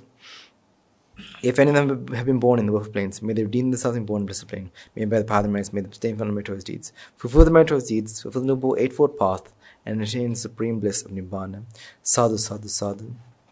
if any of them have been born in the world of planes, may they redeem themselves and born in blissful plane. May by the power of the merits, may they abstain from the meritorious deeds, fulfill the meritorious deeds, fulfill the noble eightfold path, and attain the supreme bliss of Nibbana. Sadhu, sadhu, sadhu.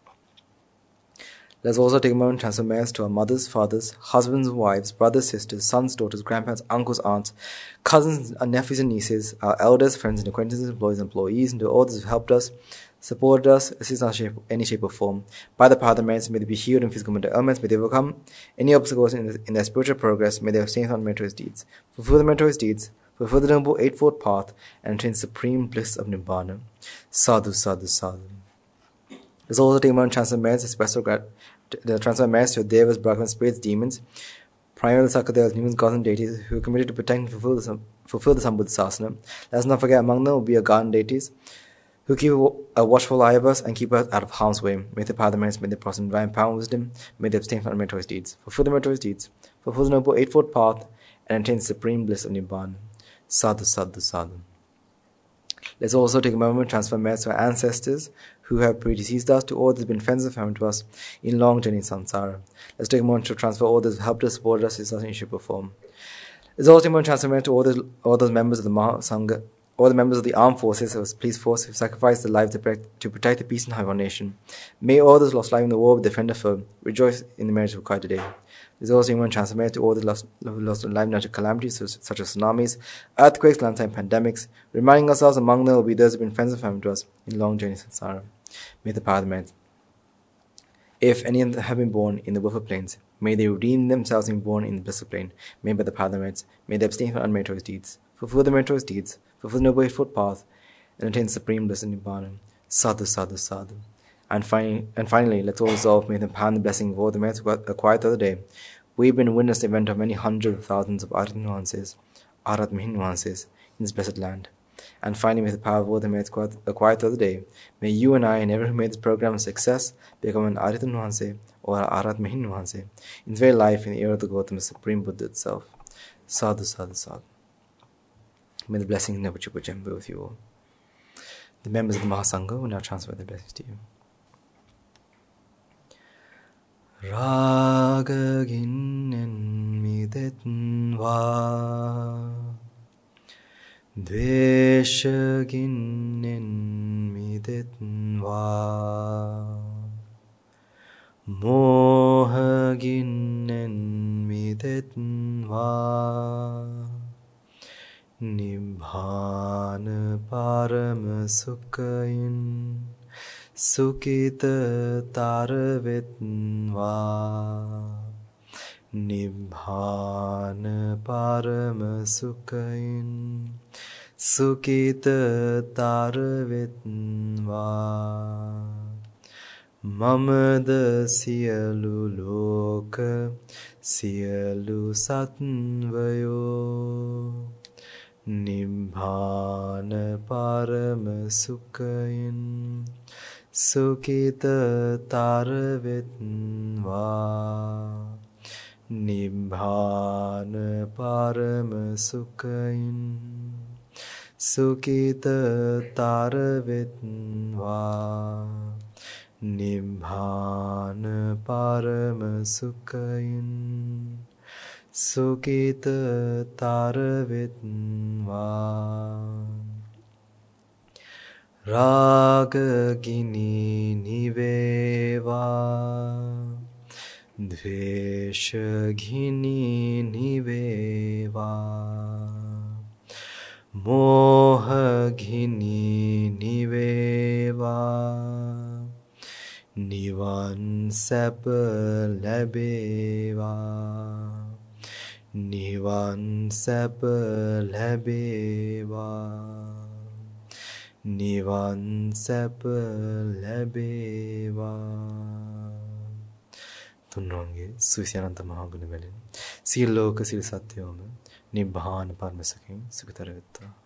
Let's also take a moment to transfer merits to our mothers, fathers, husbands and wives, brothers, sisters, sons, daughters, grandparents, uncles, aunts, cousins, and nephews and nieces, our elders, friends and acquaintances, employees and employees, and to all those who helped us, supported us, assisted us in any shape or form. By the power of the merits, may they be healed in physical and mental ailments, may they overcome any obstacles in, in their spiritual progress, may they abstain from meritorious deeds, fulfill the meritorious deeds, fulfill the noble eightfold path, and attain supreme bliss of Nibbana. Sadhu, sadhu, sadhu. Let's also take a moment to transfer merits, special grat- to transfer merits to devas, brahmins, spirits, demons, primarily Sakadevas, demons, gods, and deities who are committed to protect and fulfill the, fulfill the Sambuddha Sasana. Let's not forget among them will be our garden deities, who keep a watchful eye of us and keep us out of harm's way. May the power of the merits, may they prosper in divine power and wisdom, may they abstain from unmeritorious deeds, fulfill the meritorious deeds, fulfill the noble eightfold path, and attain the supreme bliss of Nibbana. Sadhu, sadhu, sadhu. Let's also take a moment to transfer merits to our ancestors who have predeceased us, to all that have been friends and family to us in long journey in samsara. Let's take a moment to transfer all those who helped us, supported us, in shape or form. Let's also take a moment to transfer merits to all those, all those members of the Mahasangha, all the members of the armed forces, or police force, who sacrificed their lives to protect, to protect the peace and harmony of our nation. May all those lost life in the war defend our foe, rejoice in the merits required today. There's also a transfer merit to all the lost, lost life in natural calamities such as tsunamis, earthquakes, landslides, and pandemics, reminding ourselves among them will be those who have been friends and family to us in long journey samsara. May the power of the merits, if any of them have been born in the wilful planes, may they redeem themselves and be born in the blissful plane. May by the power of the merits, may they abstain from unmeritorious deeds, fulfill the meritorious deeds, fulfill the noble eightfold path, and attain supreme bliss in Nibbana. Sadhu, sadhu, sadhu. And, fin- and finally, let's all resolve, may the power and the blessing of all the merits acquired the other day. We've been witness the event of many hundreds of thousands of Arhat nuances, Arhat Mihin nuances in this blessed land. And finally, may the power of all the merits acquired the other day, may you and I and everyone who made this program a success become an Arhat nuance or an Arhat Mihin nuance in this very life in the era of the Gautama Supreme Buddha itself. Sadhu, sadhu, sadhu. May the blessing of Noble Triple Gem be with you all. The members of the Mahasangha will now transfer their blessings to you. රාගගින්නෙන් මිදෙත්වා ද්වේෂගින්නෙන් මිදෙත්වා මෝහගින්නෙන් මිදෙත්වා නිබ්බාන පරම සුඛයින් සුඛිතතර වෙත්වා නිබ්බාන පරම සුඛයින් සුඛිතතර වෙත්වා මමද සියලු ලෝක සියලු සත්වයෝ නිබ්බාන පරම සුඛයින් සුඛිතතර වෙත්වා නිබ්බාන පරම සුඛයින් සුඛිතතර වෙත්වා නිබ්බාන පරම සුඛයින් සුඛිතතර වෙත්වා රාගගිනි නිවේවා ද්වේෂගිනි නිවේවා මෝහගිනි නිවේවා නිවන් සැප ලැබේවා නිවන් සැප ලැබේවා නිවන් සැප ලැබේවා තුන්වන්ගේ සුවිසි අනන්ත මහා ගුණ වලින් සීල ලෝක සීල සත්‍යෝම නිබ්බාන පරම සුඛයෙන් සුඛතර වෙත්වා